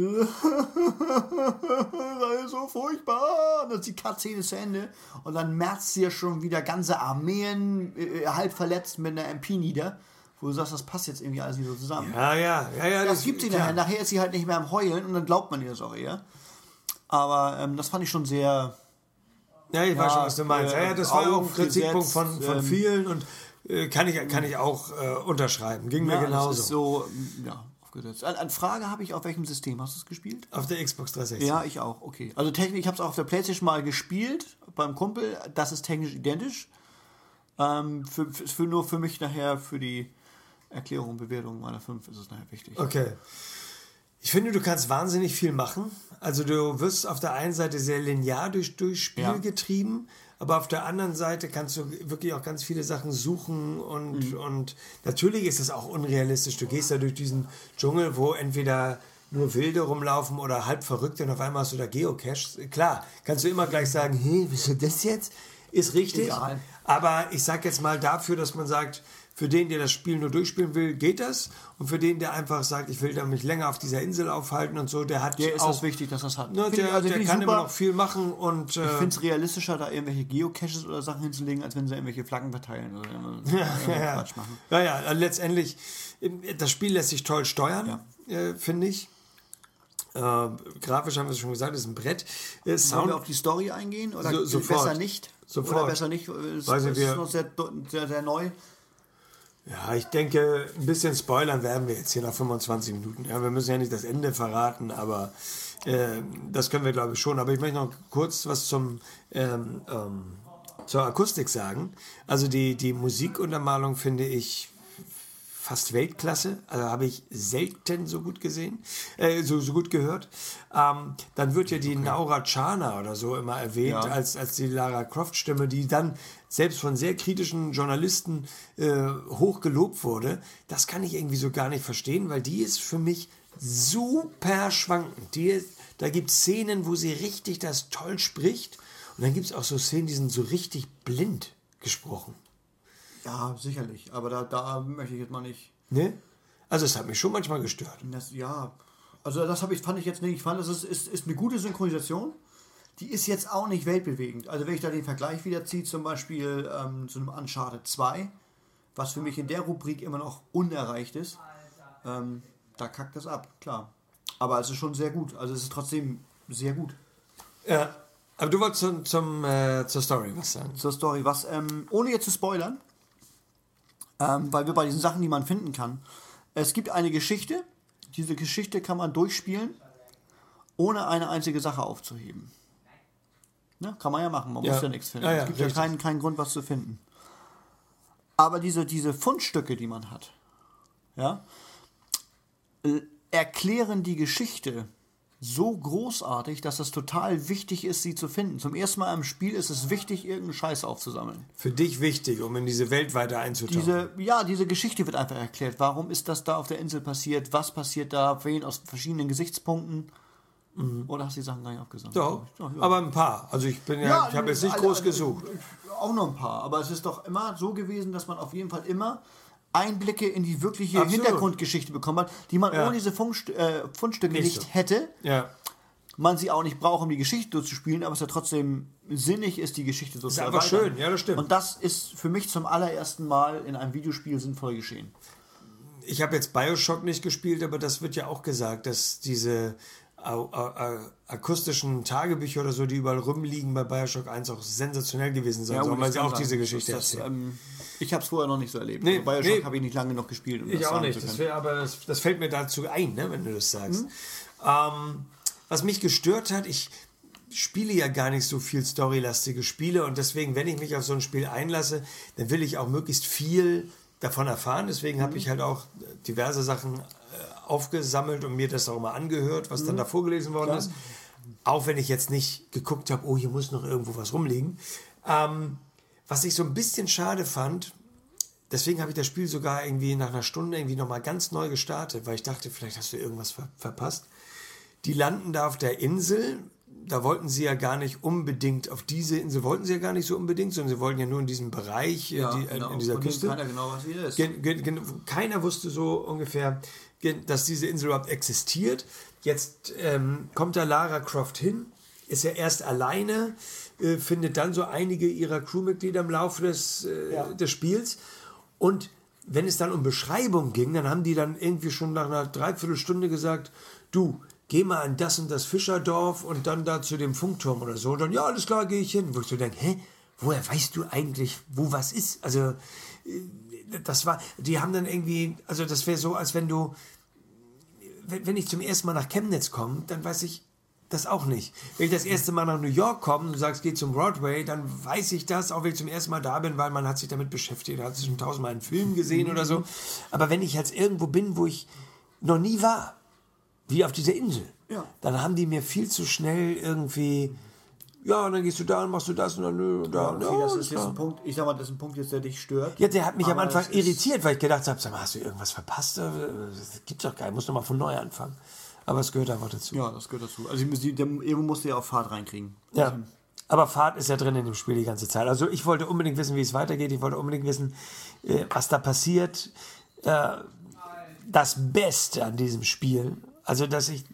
ist so furchtbar. Und dann ist die Cutscene zu Ende und dann merzt sie ja schon wieder ganze Armeen halb verletzt mit einer MP nieder, wo du sagst, das passt jetzt irgendwie alles nicht so zusammen. Ja. Das gibt sie nachher. Nachher ist sie halt nicht mehr am Heulen und dann glaubt man ihr das auch eher. Aber das fand ich schon sehr... Ja, ich weiß schon, was du meinst. Das war auch ein Kritikpunkt von vielen und kann ich auch unterschreiben. Ging mir genauso. Das ist so, Eine Frage habe ich, auf welchem System hast du es gespielt? Auf der Xbox 360. Ja, ich auch, okay. Also technisch, ich habe es auch auf der PlayStation mal gespielt, beim Kumpel, das ist technisch identisch. Nur für mich nachher, für die Erklärung und Bewertung meiner 5 ist es nachher wichtig. Okay. Ich finde, du kannst wahnsinnig viel machen. Also du wirst auf der einen Seite sehr linear durch Spiel getrieben, aber auf der anderen Seite kannst du wirklich auch ganz viele Sachen suchen und natürlich ist es auch unrealistisch. Du gehst da durch diesen Dschungel, wo entweder nur Wilde rumlaufen oder halb Verrückte und auf einmal hast du da Geocaches. Klar, kannst du immer gleich sagen, hey, was ist das jetzt? Ist richtig. Egal. Aber ich sag jetzt mal dafür, dass man sagt, für den, der das Spiel nur durchspielen will, geht das. Und für den, der einfach sagt, ich will da mich länger auf dieser Insel aufhalten und so, der hat ist das wichtig, dass das hat. Ne, der kann immer noch viel machen. Und, ich finde es realistischer, da irgendwelche Geocaches oder Sachen hinzulegen, als wenn sie irgendwelche Flaggen verteilen oder Quatsch machen. Ja, letztendlich, das Spiel lässt sich toll steuern, finde ich. Grafisch haben wir es schon gesagt, ist ein Brett. Sollen wir auf die Story eingehen? Oder sofort. Besser nicht? Sofort. Oder besser nicht? Ist noch sehr, sehr, sehr neu. Ja, ich denke, ein bisschen spoilern werden wir jetzt hier nach 25 Minuten. Ja, wir müssen ja nicht das Ende verraten, aber das können wir, glaube ich, schon. Aber ich möchte noch kurz was zur Akustik sagen. Also die Musikuntermalung finde ich fast Weltklasse. Also habe ich selten so gut gesehen, so gut gehört. Dann wird ja die Naura Chana oder so immer erwähnt als die Lara Croft Stimme, die dann selbst von sehr kritischen Journalisten hoch gelobt wurde. Das kann ich irgendwie so gar nicht verstehen, weil die ist für mich super schwankend. Da gibt es Szenen, wo sie richtig das toll spricht und dann gibt es auch so Szenen, die sind so richtig blind gesprochen. Ja, sicherlich, aber da möchte ich jetzt mal nicht. Ne? Also es hat mich schon manchmal gestört. Fand ich jetzt nicht. Ich fand, es ist eine gute Synchronisation. Die ist jetzt auch nicht weltbewegend. Also wenn ich da den Vergleich wieder ziehe, zum Beispiel zu einem Uncharted 2, was für mich in der Rubrik immer noch unerreicht ist, da kackt das ab, klar. Aber es ist schon sehr gut. Also es ist trotzdem sehr gut. Ja, aber du wolltest zur Story was sagen. Zur Story, ohne jetzt zu spoilern, weil wir bei diesen Sachen, die man finden kann, es gibt eine Geschichte, diese Geschichte kann man durchspielen, ohne eine einzige Sache aufzuheben. Ne? Kann man ja machen, man muss ja nichts finden. Es gibt ja keinen Grund, was zu finden. Aber diese Fundstücke, die man hat, erklären die Geschichte so großartig, dass es total wichtig ist, sie zu finden. Zum ersten Mal im Spiel ist es wichtig, irgendeinen Scheiß aufzusammeln. Für dich wichtig, um in diese Welt weiter einzutauchen. Diese Geschichte wird einfach erklärt. Warum ist das da auf der Insel passiert? Was passiert da? Wen aus verschiedenen Gesichtspunkten? Oder hast du die Sachen gar nicht aufgesammelt? Doch, aber ein paar. Also ich habe jetzt nicht groß gesucht. Auch noch ein paar. Aber es ist doch immer so gewesen, dass man auf jeden Fall immer Einblicke in die wirkliche Hintergrundgeschichte bekommen hat, die man ohne diese Fundstücke nicht hätte. Ja. Man sie auch nicht braucht, um die Geschichte durchzuspielen, aber es ja trotzdem sinnig ist, die Geschichte so zu erweitern. Ist einfach schön, ja, das stimmt. Und das ist für mich zum allerersten Mal in einem Videospiel sinnvoll geschehen. Ich habe jetzt BioShock nicht gespielt, aber das wird ja auch gesagt, dass diese akustischen Tagebücher oder so, die überall rumliegen bei BioShock 1 auch sensationell gewesen sein sollen, weil sie auch diese Geschichte erzählen. Ich habe es vorher noch nicht so erlebt. BioShock habe ich nicht lange noch gespielt. Um ich auch nicht, das fällt mir dazu ein, ne, wenn du das sagst. Was mich gestört hat, ich spiele ja gar nicht so viel storylastige Spiele und deswegen, wenn ich mich auf so ein Spiel einlasse, dann will ich auch möglichst viel davon erfahren. Deswegen habe ich halt auch diverse Sachen aufgesammelt und mir das auch mal angehört, was dann da vorgelesen worden ist. Auch wenn ich jetzt nicht geguckt habe, oh, hier muss noch irgendwo was rumliegen. Was ich so ein bisschen schade fand, deswegen habe ich das Spiel sogar irgendwie nach einer Stunde irgendwie nochmal ganz neu gestartet, weil ich dachte, vielleicht hast du irgendwas verpasst. Die landen da auf der Insel, da wollten sie ja gar nicht unbedingt, auf diese Insel wollten sie ja gar nicht so unbedingt, sondern sie wollten ja nur in diesem Bereich, in dieser Küste. Keiner genau, was hier ist. Keiner wusste so ungefähr, dass diese Insel überhaupt existiert. Jetzt kommt da Lara Croft hin, ist ja erst alleine, findet dann so einige ihrer Crewmitglieder im Laufe des Spiels. Und wenn es dann um Beschreibung ging, dann haben die dann irgendwie schon nach einer Dreiviertelstunde gesagt, du, geh mal an das und das Fischerdorf und dann da zu dem Funkturm oder so. Und dann, ja, alles klar, gehe ich hin. Wo ich so denke, woher weißt du eigentlich, wo was ist? Also, die haben dann irgendwie, also das wäre so, als wenn wenn ich zum ersten Mal nach Chemnitz komme, dann weiß ich das auch nicht. Wenn ich das erste Mal nach New York komme und du sagst, geh zum Broadway, dann weiß ich das, auch wenn ich zum ersten Mal da bin, weil man hat sich damit beschäftigt, hat sich schon 1000-mal einen Film gesehen oder so. Aber wenn ich jetzt irgendwo bin, wo ich noch nie war, wie auf dieser Insel, dann haben die mir viel zu schnell irgendwie, ja, und dann gehst du da und machst du das und dann da. Okay, das ist jetzt ein Punkt, ich sag mal, das ist ein Punkt jetzt, der dich stört. Ja, der hat mich am Anfang irritiert, weil ich gedacht habe, sag mal, hast du irgendwas verpasst? Das gibt's doch gar nicht, muss noch mal von neu anfangen. aber es gehört einfach dazu. Ja, das gehört dazu. Also irgendwo musst du ja auch Fahrt reinkriegen. Ja, aber Fahrt ist ja drin in dem Spiel die ganze Zeit. Also ich wollte unbedingt wissen, wie es weitergeht. Ich wollte unbedingt wissen, was da passiert. Das Beste an diesem Spiel, also dass ich,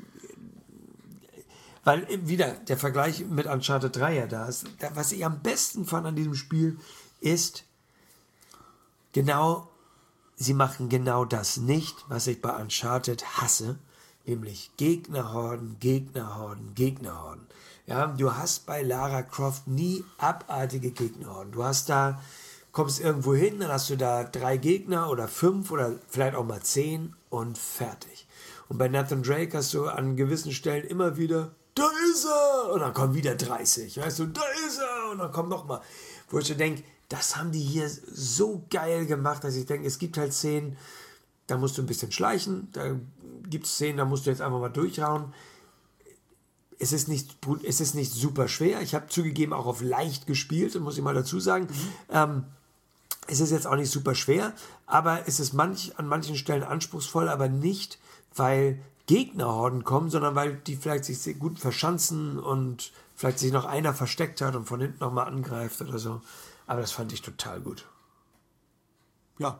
weil wieder der Vergleich mit Uncharted 3 ja da ist, was ich am besten fand an diesem Spiel ist, sie machen genau das nicht, was ich bei Uncharted hasse, nämlich Gegnerhorden. Ja, du hast bei Lara Croft nie abartige Gegnerhorden. Du hast da, kommst irgendwo hin, dann hast du da 3 Gegner oder 5 oder vielleicht auch mal 10 und fertig. Und bei Nathan Drake hast du an gewissen Stellen immer wieder, da ist er! Und dann kommen wieder 30, weißt du, da ist er! Und dann kommt nochmal. Wo ich so denke, das haben die hier so geil gemacht, dass ich denke, es gibt halt Szenen, da musst du ein bisschen schleichen, da gibt es Szenen, da musst du jetzt einfach mal durchhauen. Es ist nicht super schwer. Ich habe zugegeben auch auf leicht gespielt, muss ich mal dazu sagen. Es ist jetzt auch nicht super schwer, aber es ist an manchen Stellen anspruchsvoll, aber nicht, weil Gegnerhorden kommen, sondern weil die vielleicht sich sehr gut verschanzen und vielleicht sich noch einer versteckt hat und von hinten nochmal angreift oder so. Aber das fand ich total gut. Ja.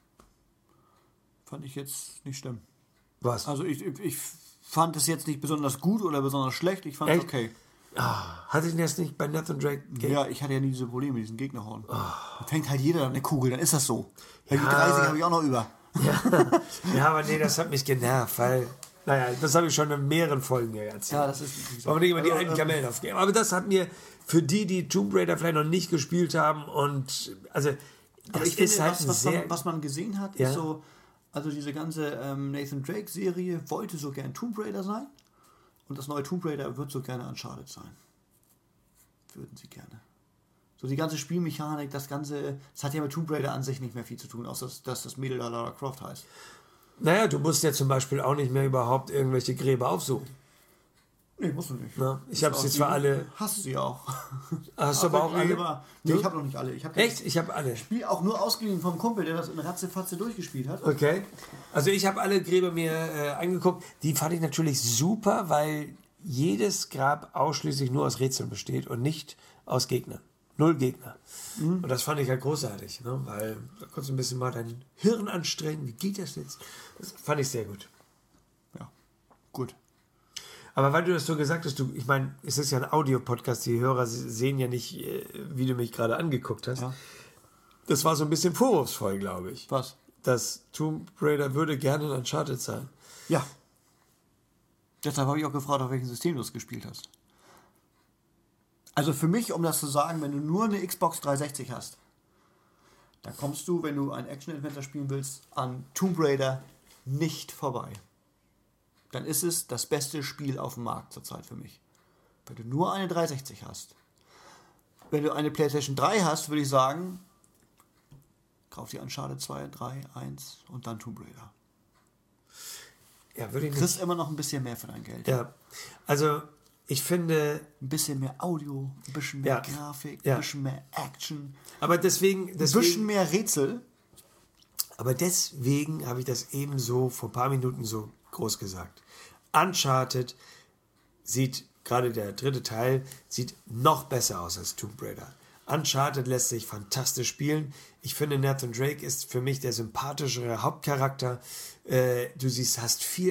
Fand ich jetzt nicht schlimm. Was? Also ich fand es jetzt nicht besonders gut oder besonders schlecht. Ich fand es okay. Hatte ich denn jetzt nicht bei Nathan Drake? Ja, ich hatte ja nie diese Probleme mit diesen Gegnerhorn. Da fängt halt jeder an eine Kugel, dann ist das so. Ja, die 30 habe ich auch noch über. Ja, aber nee, das hat mich genervt, weil, naja, das habe ich schon in mehreren Folgen erzählt. Ja, das ist... Wollen wir nicht immer die alten Kamellen aufgeben. Aber das hat mir, für die Tomb Raider vielleicht noch nicht gespielt haben und, also, aber ich finde, was man gesehen hat, ist so, also diese ganze Nathan Drake-Serie wollte so gern Tomb Raider sein und das neue Tomb Raider wird so gerne Uncharted sein. Würden sie gerne. So die ganze Spielmechanik, das hat ja mit Tomb Raider an sich nicht mehr viel zu tun, außer dass das Mädel da Lara Croft heißt. Naja, du musst ja zum Beispiel auch nicht mehr überhaupt irgendwelche Gräber aufsuchen. Nee, musst du nicht. Na, ich habe sie zwar alle... Hast du sie auch. Hast du aber auch alle? Nee, ich habe noch nicht alle. Echt? Ich habe alle. Spiel auch nur ausgeliehen vom Kumpel, der das in Ratzefatze durchgespielt hat. Okay. Also ich habe alle Gräber mir angeguckt. Die fand ich natürlich super, weil jedes Grab ausschließlich nur aus Rätseln besteht und nicht aus Gegnern. 0 Gegner. Und das fand ich halt großartig, ne? Weil da konntest du ein bisschen mal dein Hirn anstrengen. Wie geht das jetzt? Das fand ich sehr gut. Ja, gut. Aber weil du das so gesagt hast, ich meine, es ist ja ein Audio-Podcast, die Hörer sehen ja nicht, wie du mich gerade angeguckt hast. Ja. Das war so ein bisschen vorwurfsvoll, glaube ich. Was? Dass Tomb Raider würde gerne in Uncharted sein. Ja. Deshalb habe ich auch gefragt, auf welchem System du es gespielt hast. Also für mich, um das zu sagen, wenn du nur eine Xbox 360 hast, dann kommst du, wenn du ein Action-Adventure spielen willst, an Tomb Raider nicht vorbei. Dann ist es das beste Spiel auf dem Markt zurzeit für mich. Wenn du nur eine 360 hast. Wenn du eine PlayStation 3 hast, würde ich sagen, kauf dir Uncharted 2, 3, 1 und dann Tomb Raider. Ja, würde ich nicht. Du kriegst immer noch ein bisschen mehr für dein Geld. Ja, also ich finde... Ein bisschen mehr Audio, ein bisschen mehr Grafik, ein bisschen mehr Action. Aber deswegen... Ein bisschen mehr Rätsel. Aber deswegen habe ich das eben so vor ein paar Minuten so groß gesagt. Uncharted sieht, gerade der 3. Teil, sieht noch besser aus als Tomb Raider. Uncharted lässt sich fantastisch spielen. Ich finde, Nathan Drake ist für mich der sympathischere Hauptcharakter. Du hast viel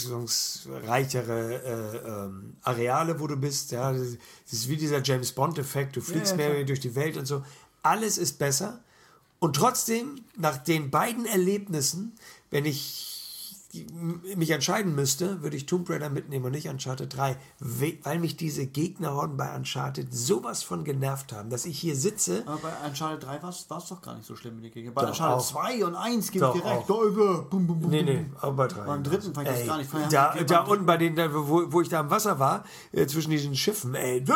abwechslungsreichere Areale, wo du bist. Ja. Das ist wie dieser James Bond-Effekt. Du fliegst mehr durch die Welt und so. Alles ist besser. Und trotzdem, nach den beiden Erlebnissen, wenn ich mich entscheiden müsste, würde ich Tomb Raider mitnehmen und nicht Uncharted 3, weil mich diese Gegnerhorden bei Uncharted sowas von genervt haben, dass ich hier sitze. Aber bei Uncharted 3 war es doch gar nicht so schlimm mit den Gegner. Bei Uncharted 2 und 1 gebe ich dir recht. Nee, aber bei 3. Beim 3. fand ich das gar nicht. Da unten bei denen, wo ich da am Wasser war, zwischen diesen Schiffen,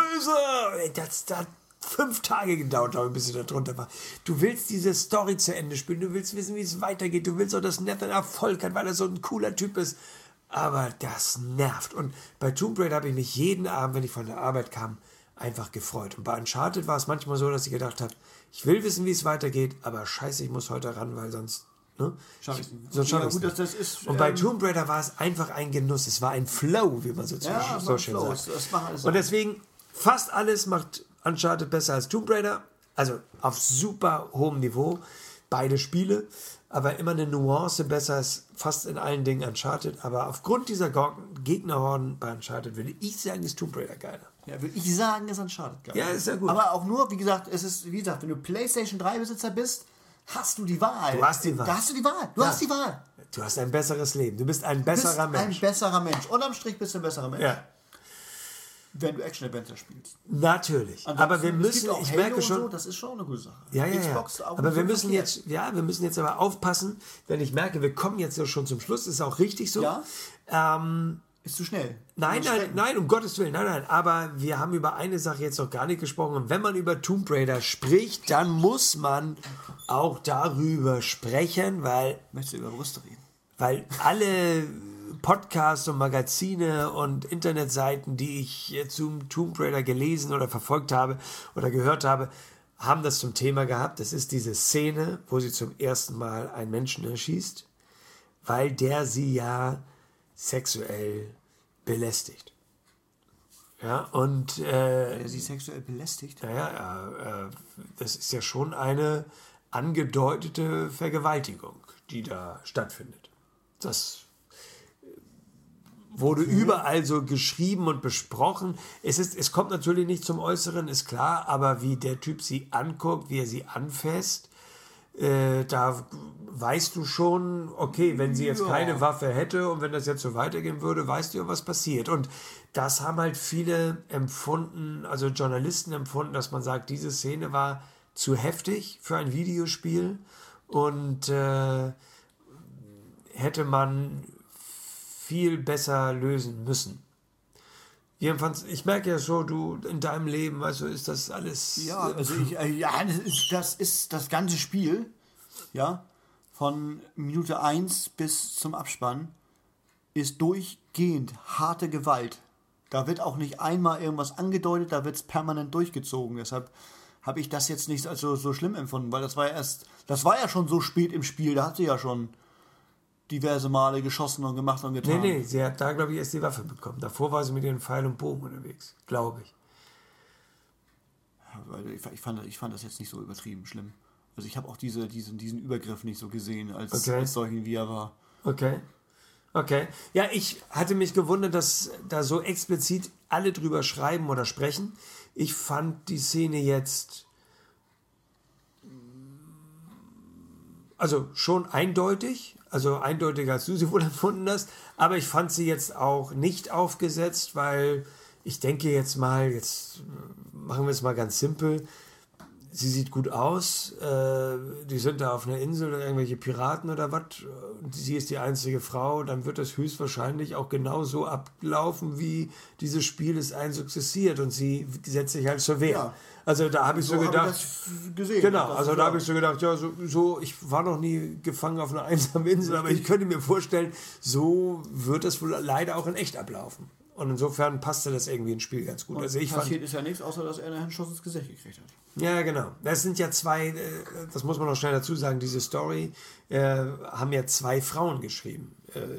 das 5 Tage gedauert, bis ich da drunter war. Du willst diese Story zu Ende spielen, du willst wissen, wie es weitergeht, du willst auch, dass Nathan Erfolg hat, weil er so ein cooler Typ ist. Aber das nervt. Und bei Tomb Raider habe ich mich jeden Abend, wenn ich von der Arbeit kam, einfach gefreut. Und bei Uncharted war es manchmal so, dass ich gedacht habe, ich will wissen, wie es weitergeht, aber scheiße, ich muss heute ran, weil sonst Ne? Gut, das ist, und bei Tomb Raider war es einfach ein Genuss. Es war ein Flow, wie man so schön sagt. Und deswegen, fast alles macht Uncharted besser als Tomb Raider. Also auf super hohem Niveau. Beide Spiele. Aber immer eine Nuance besser als fast in allen Dingen Uncharted. Aber aufgrund dieser Gegnerhorden bei Uncharted würde ich sagen, ist Tomb Raider geiler. Ja, würde ich sagen, ist Uncharted geiler. Ja, ist ja gut. Aber auch nur, wie gesagt, wenn du PlayStation 3 Besitzer bist, hast du die Wahl. Du hast die Wahl. Da hast du die Wahl. Du hast die Wahl. Du hast ein besseres Leben. Du bist ein besserer Mensch. Ein besserer Mensch. Unterm Strich bist du ein besserer Mensch. Ja. Wenn du Action-Adventure spielst. Natürlich. Aber wir müssen, ich merke schon, so, das ist schon eine gute Sache. Ja. Aber wir müssen jetzt aber aufpassen, denn ich merke, wir kommen jetzt schon zum Schluss, ist auch richtig so. Ja. Ist zu schnell. Nein, um Gottes Willen, nein. Aber wir haben über eine Sache jetzt noch gar nicht gesprochen. Und wenn man über Tomb Raider spricht, dann muss man auch darüber sprechen, weil... Möchtest du über Brüste reden? Weil alle Podcasts und Magazine und Internetseiten, die ich zum Tomb Raider gelesen oder verfolgt habe oder gehört habe, haben das zum Thema gehabt. Das ist diese Szene, wo sie zum ersten Mal einen Menschen erschießt, weil der sie ja sexuell belästigt. Ja, und... der sie sexuell belästigt? Das ist ja schon eine angedeutete Vergewaltigung, die da stattfindet. Das wurde überall so geschrieben und besprochen. Es kommt natürlich nicht zum Äußeren, ist klar, aber wie der Typ sie anguckt, wie er sie anfasst, da weißt du schon, okay, wenn sie jetzt keine Waffe hätte und wenn das jetzt so weitergehen würde, weißt du ja, was passiert. Und das haben halt viele empfunden, also Journalisten empfunden, dass man sagt, diese Szene war zu heftig für ein Videospiel und hätte man viel besser lösen müssen. Ich merke ja so, du in deinem Leben, weißt du, ist das alles... Ja, also das ist das ganze Spiel, ja, von Minute 1 bis zum Abspann, ist durchgehend harte Gewalt. Da wird auch nicht einmal irgendwas angedeutet, da wird es permanent durchgezogen. Deshalb habe ich das jetzt nicht als so schlimm empfunden, weil das war ja schon so spät im Spiel, da hat sie ja schon diverse Male geschossen und gemacht und getan. Nee, sie hat da, glaube ich, erst die Waffe bekommen. Davor war sie mit ihren Pfeil und Bogen unterwegs, glaube ich. Ich fand das jetzt nicht so übertrieben schlimm. Also ich habe auch diesen Übergriff nicht so gesehen, als solchen, wie er war. Okay. Ja, ich hatte mich gewundert, dass da so explizit alle drüber schreiben oder sprechen. Ich fand die Szene jetzt also schon eindeutig, also eindeutiger als du sie wohl empfunden hast, aber ich fand sie jetzt auch nicht aufgesetzt, weil ich denke jetzt machen wir es mal ganz simpel, sie sieht gut aus, die sind da auf einer Insel oder irgendwelche Piraten oder was, sie ist die einzige Frau, dann wird das höchstwahrscheinlich auch genauso ablaufen, wie dieses Spiel es einsukzessiert und sie setzt sich halt zur Wehr. Ja. Also da habe ich so gedacht, da habe ich so gedacht, ja, so, ich war noch nie gefangen auf einer einsamen Insel, aber ich könnte mir vorstellen, so wird das wohl leider auch in echt ablaufen. Und insofern passte das irgendwie ins Spiel ganz gut. Also passiert ist ja nichts, außer dass er einen Schuss ins Gesicht gekriegt hat. Ja, genau. Das sind ja zwei, das muss man noch schnell dazu sagen, diese Story haben ja 2 Frauen geschrieben,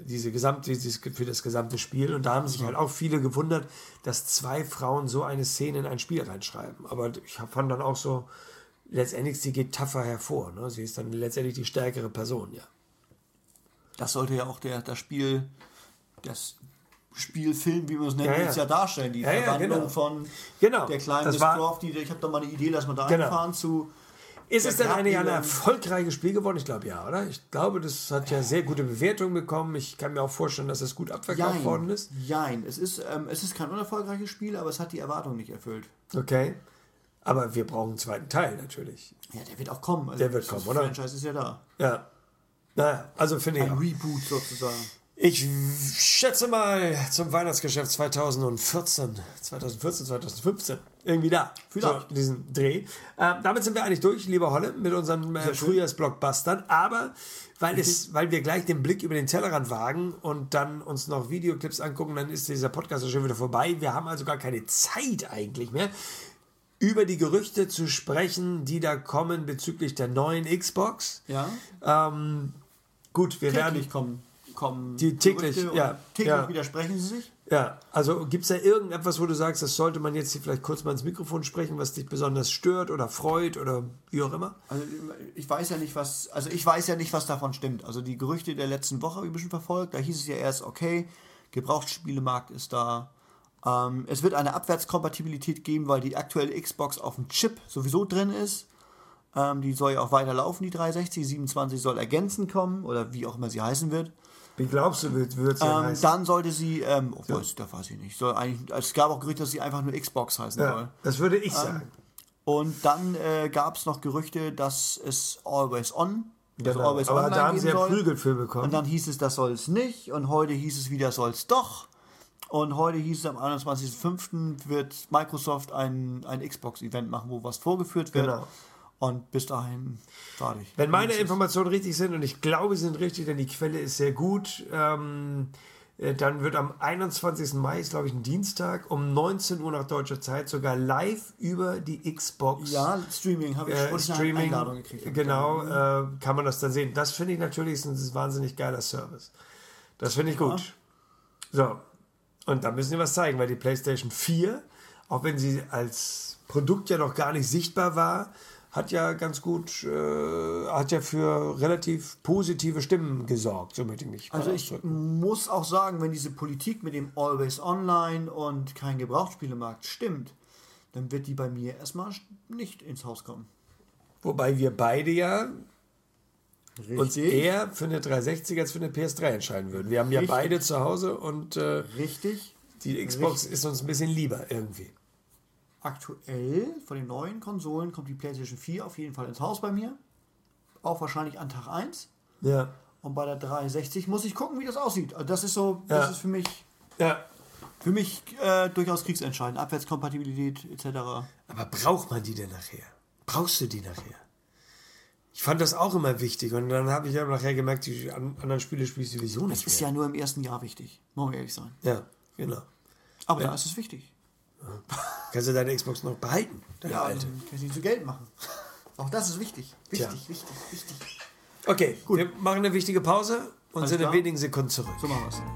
für das gesamte Spiel. Und da haben sich halt auch viele gewundert, dass 2 Frauen so eine Szene in ein Spiel reinschreiben. Aber ich fand dann auch so, letztendlich, sie geht tougher hervor. Ne? Sie ist dann letztendlich die stärkere Person, ja. Das sollte ja auch das Spielfilm, wie man es nennt, jetzt darstellen. Die Verwandlung von der kleinen Miss Croft, ich habe da mal eine Idee, dass man da einfahren zu... Ist es denn eigentlich ein erfolgreiches Spiel geworden? Ich glaube ja, oder? Ich glaube, das hat ja sehr gute Bewertungen bekommen. Ich kann mir auch vorstellen, dass es gut abverkauft worden ist. Nein, es ist kein unerfolgreiches Spiel, aber es hat die Erwartungen nicht erfüllt. Okay. Aber wir brauchen einen zweiten Teil natürlich. Ja, der wird auch kommen. Also der wird kommen, oder? Das Franchise ist ja da. Ja. Naja, also finde ich ein Reboot sozusagen. Ich schätze mal zum Weihnachtsgeschäft 2014, 2015, irgendwie da. Vielleicht. So, diesen Dreh. Damit sind wir eigentlich durch, lieber Holle, mit unseren Frühjahrsblockbustern. Aber weil wir gleich den Blick über den Tellerrand wagen und dann uns noch Videoclips angucken, dann ist dieser Podcast schon wieder vorbei. Wir haben also gar keine Zeit eigentlich mehr, über die Gerüchte zu sprechen, die da kommen bezüglich der neuen Xbox. Ja. gut, wir werden... kommen die täglich, täglich widersprechen sie sich. Ja, also gibt es da irgendetwas, wo du sagst, das sollte man jetzt hier vielleicht kurz mal ins Mikrofon sprechen, was dich besonders stört oder freut oder wie auch immer? Also ich weiß ja nicht, was davon stimmt. Also die Gerüchte der letzten Woche habe ich ein bisschen verfolgt. Da hieß es ja erst, okay, Gebrauchtspielemarkt ist da. Es wird eine Abwärtskompatibilität geben, weil die aktuelle Xbox auf dem Chip sowieso drin ist. Die soll ja auch weiterlaufen, die 360. 27 soll ergänzend kommen oder wie auch immer sie heißen wird. Wie glaubst du, wird es heißen? Dann sollte sie, da weiß ich nicht, es gab auch Gerüchte, dass sie einfach nur Xbox heißen soll. Das würde ich sagen. Und dann gab es noch Gerüchte, dass es Always On, genau. Always Aber Online da haben sie ja soll. Prügel für bekommen. Und dann hieß es, das soll es nicht. Und heute hieß es wieder, soll es doch. Und heute hieß es, am 21.05. wird Microsoft ein Xbox-Event machen, wo was vorgeführt wird. Genau. Und bis dahin fertig. Wenn meine Informationen richtig sind, und ich glaube, sie sind richtig, denn die Quelle ist sehr gut, dann wird am 21. Mai, ist glaube ich ein Dienstag, um 19 Uhr nach deutscher Zeit sogar live über die Xbox. Ja, Streaming habe ich Streaming, eine Einladung gekriegt. Genau, kann man das dann sehen. Das finde ich natürlich ist ein wahnsinnig geiler Service. Das finde ich gut. So, und da müssen wir was zeigen, weil die PlayStation 4, auch wenn sie als Produkt ja noch gar nicht sichtbar war, hat ja ganz gut, hat ja für relativ positive Stimmen gesorgt, so möchte ich mich Also ich muss auch sagen, wenn diese Politik mit dem Always Online und kein Gebrauchtspielemarkt stimmt, dann wird die bei mir erstmal nicht ins Haus kommen. Wobei wir beide ja Richtig. uns eher für eine 360 als für eine PS3 entscheiden würden. Wir haben ja beide zu Hause und Richtig. Die Xbox ist uns ein bisschen lieber irgendwie. Aktuell von den neuen Konsolen kommt die PlayStation 4 auf jeden Fall ins Haus bei mir. Auch wahrscheinlich an Tag 1. Ja. Und bei der 360 muss ich gucken, wie das aussieht. Also das ist so, das ist für mich, durchaus kriegsentscheidend. Abwärtskompatibilität etc. Aber braucht man die denn nachher? Brauchst du die nachher? Ich fand das auch immer wichtig und dann habe ich ja nachher gemerkt, die anderen Spiele spielst du sowieso nicht. Das ist ja nur im ersten Jahr wichtig, muss man ehrlich sein. Ja, genau. Aber da ist es wichtig. Ja. Kannst du deine Xbox noch behalten, deine alte? Kannst du sie zu Geld machen. Auch das ist wichtig. Wichtig. Okay, gut. Wir machen eine wichtige Pause und sind in wenigen Sekunden zurück. So machen wir es.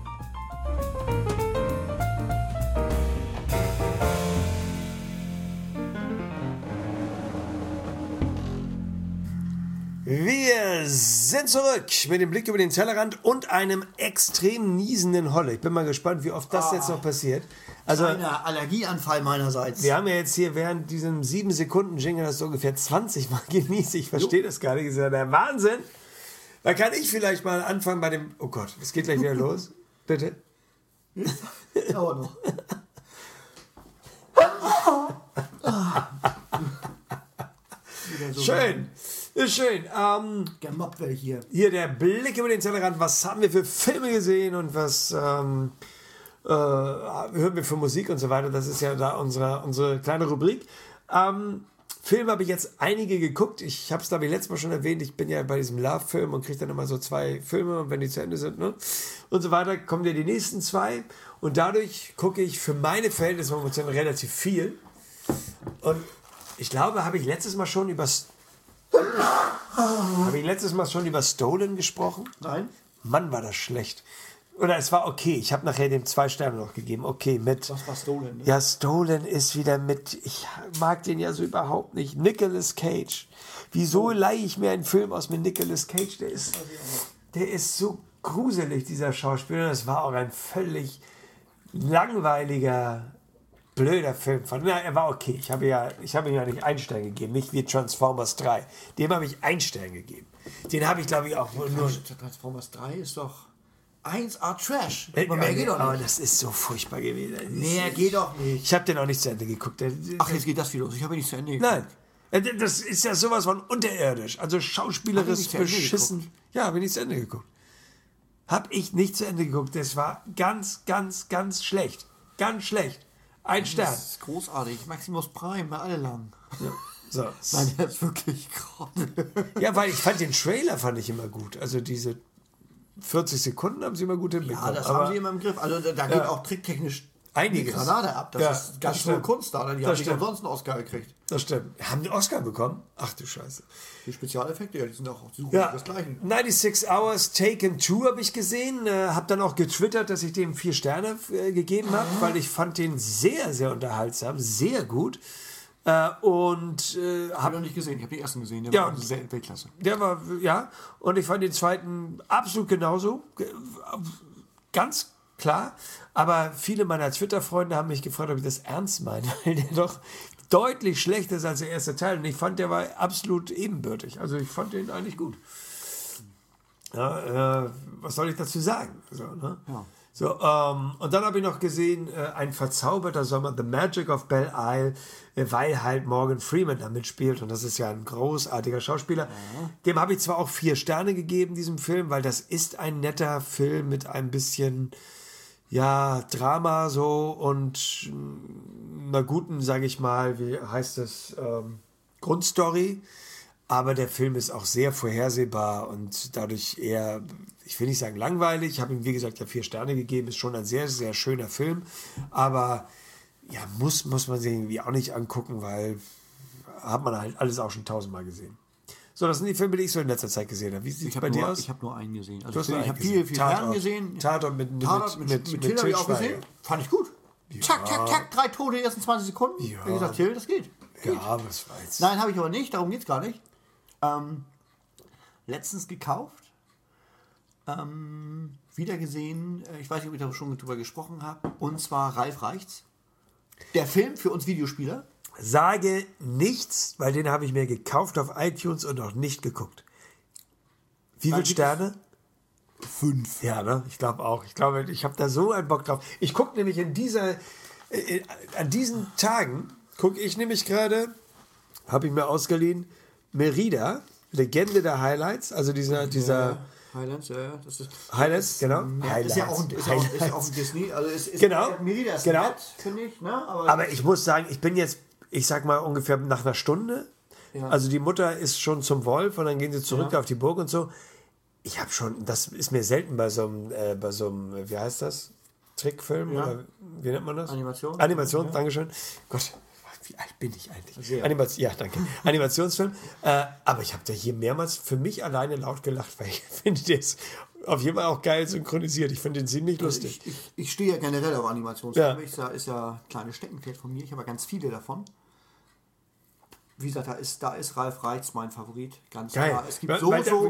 Wir sind zurück mit dem Blick über den Tellerrand und einem extrem niesenden Holle. Ich bin mal gespannt, wie oft das jetzt noch passiert. Also ein Allergieanfall meinerseits. Wir haben ja jetzt hier während diesem 7 Sekunden Jingle das so ungefähr 20 Mal genießt. Ich verstehe das gar nicht. Das ist ja der Wahnsinn. Da kann ich vielleicht mal anfangen bei dem... Oh Gott, es geht gleich wieder los. Bitte. Dauert noch. Schön. Ist schön. Gemobbt werde ich hier. Hier der Blick über den Tellerrand. Was haben wir für Filme gesehen und was hören wir für Musik und so weiter. Das ist ja da unsere kleine Rubrik. Filme habe ich jetzt einige geguckt. Ich habe es, glaube ich, letztes Mal schon erwähnt. Ich bin ja bei diesem Love-Film und kriege dann immer so 2 Filme und wenn die zu Ende sind, ne? Und so weiter, kommen ja die nächsten 2. Und dadurch gucke ich für meine Verhältnisse momentan relativ viel. Und ich glaube, habe ich letztes Mal schon über Stolen gesprochen? Nein. Mann, war das schlecht. Oder es war okay. Ich habe nachher dem 2 Sterne noch gegeben. Okay, mit... Was war Stolen? Ne? Ja, Stolen ist wieder mit... Ich mag den ja so überhaupt nicht. Nicolas Cage. Wieso leihe ich mir einen Film aus mit Nicolas Cage? Der ist so gruselig, dieser Schauspieler. Das war auch ein völlig langweiliger, blöder Film. Er war okay. Ich habe ihm ja nicht 1 Stern gegeben. Nicht wie Transformers 3. Dem habe ich 1 Stern gegeben. Den habe ich, glaube ich, auch nur... Transformers 3 ist doch... 1A Trash. Aber mehr geht doch nicht. Aber das ist so furchtbar gewesen. Mehr geht doch nicht. Ich habe den auch nicht zu Ende geguckt. Ach, jetzt geht das wieder los. Ich habe ihn nicht zu Ende geguckt. Nein. Das ist ja sowas von unterirdisch. Also schauspielerisch beschissen. Ja, habe ich nicht zu Ende geguckt. Habe ich nicht zu Ende geguckt. Das war ganz, ganz, ganz schlecht. Ganz schlecht. 1 Stern. Das ist großartig. Maximus Prime bei alle lang. Ja. So. Nein, der ist wirklich gerade. Ja, weil ich fand den Trailer immer gut. Also diese 40 Sekunden haben sie immer gut hinbekommen. Ja, das haben sie immer im Griff. Also da geht auch tricktechnisch einiges. Die Granate ab. Das ist ganz schön Kunst da. Die haben nicht umsonst einen Oscar gekriegt. Das stimmt. Haben den Oscar bekommen? Ach du Scheiße. Die Spezialeffekte, ja, die sind auch das Gleiche. 96 Hours Taken 2 habe ich gesehen. Habe dann auch getwittert, dass ich dem 4 Sterne gegeben habe, weil ich fand den sehr, sehr unterhaltsam, sehr gut. Habe noch nicht gesehen, ich habe den ersten gesehen, der war sehr Weltklasse. Der war, und ich fand den zweiten absolut genauso. Ganz klar. Aber viele meiner Twitter-Freunde haben mich gefragt, ob ich das ernst meine, weil der doch deutlich schlechter ist als der erste Teil. Und ich fand, der war absolut ebenbürtig. Also ich fand den eigentlich gut. Ja, was soll ich dazu sagen? So, ne? Ja. So, und dann habe ich noch gesehen, ein verzauberter Sommer, The Magic of Belle Isle, weil halt Morgan Freeman da mitspielt und das ist ja ein großartiger Schauspieler. Ja. Dem habe ich zwar auch 4 Sterne gegeben, diesem Film, weil das ist ein netter Film mit ein bisschen, Drama so und einer guten, sage ich mal, wie heißt es, Grundstory. Aber der Film ist auch sehr vorhersehbar und dadurch eher, ich will nicht sagen langweilig. Ich habe ihm, wie gesagt, 4 Sterne gegeben. Ist schon ein sehr, sehr schöner Film. Aber muss man sich irgendwie auch nicht angucken, weil hat man halt alles auch schon 1000-mal gesehen. So, das sind die Filme, die ich so in letzter Zeit gesehen habe. Wie sieht es bei dir aus? Ich habe nur einen gesehen. Also ich habe viel Fernsehen gesehen. Tatort mit Till habe ich auch gesehen. Fand ich gut. Ja. Zack, 3 Tode in den ersten 20 Sekunden. Ja. Wie gesagt, Till, das geht. Ja, was weiß. Nein, habe ich aber nicht. Darum geht es gar nicht. Letztens gekauft. Wieder gesehen. Ich weiß nicht, ob ich da schon drüber gesprochen habe. Und zwar Ralf Reichts. Der Film für uns Videospieler. Sage nichts, weil den habe ich mir gekauft auf iTunes und noch nicht geguckt. Wie viele Sterne? 5. Ja, ne? Ich glaube auch. Ich habe da so einen Bock drauf. Ich gucke nämlich an diesen Tagen, gucke ich nämlich gerade, habe ich mir ausgeliehen, Merida, Legende der Highlights, also dieser Highlands, das ist Highlands, genau. Ist ja auch ein Disney. Also genau. Merida ist nett, finde ich. Ne? Aber ich muss sagen, ich bin jetzt, ich sag mal ungefähr nach einer Stunde. Ja. Also die Mutter ist schon zum Wolf und dann gehen sie zurück auf die Burg und so. Ich habe schon, das ist mir selten bei so einem, wie heißt das? Trickfilm? Ja. Oder wie nennt man das? Animation, ja. Dankeschön. Gott, wie alt bin ich eigentlich? Danke. Animationsfilm. Aber ich habe da hier mehrmals für mich alleine laut gelacht, weil ich finde, der ist auf jeden Fall auch geil synchronisiert. Ich finde den ziemlich lustig. Ich stehe ja generell auf Animationsfilme. Ist ja ein kleines Steckenpferd von mir. Ich habe ja ganz viele davon. Wie gesagt, da ist Ralf Reichts mein Favorit, ganz klar. Es gibt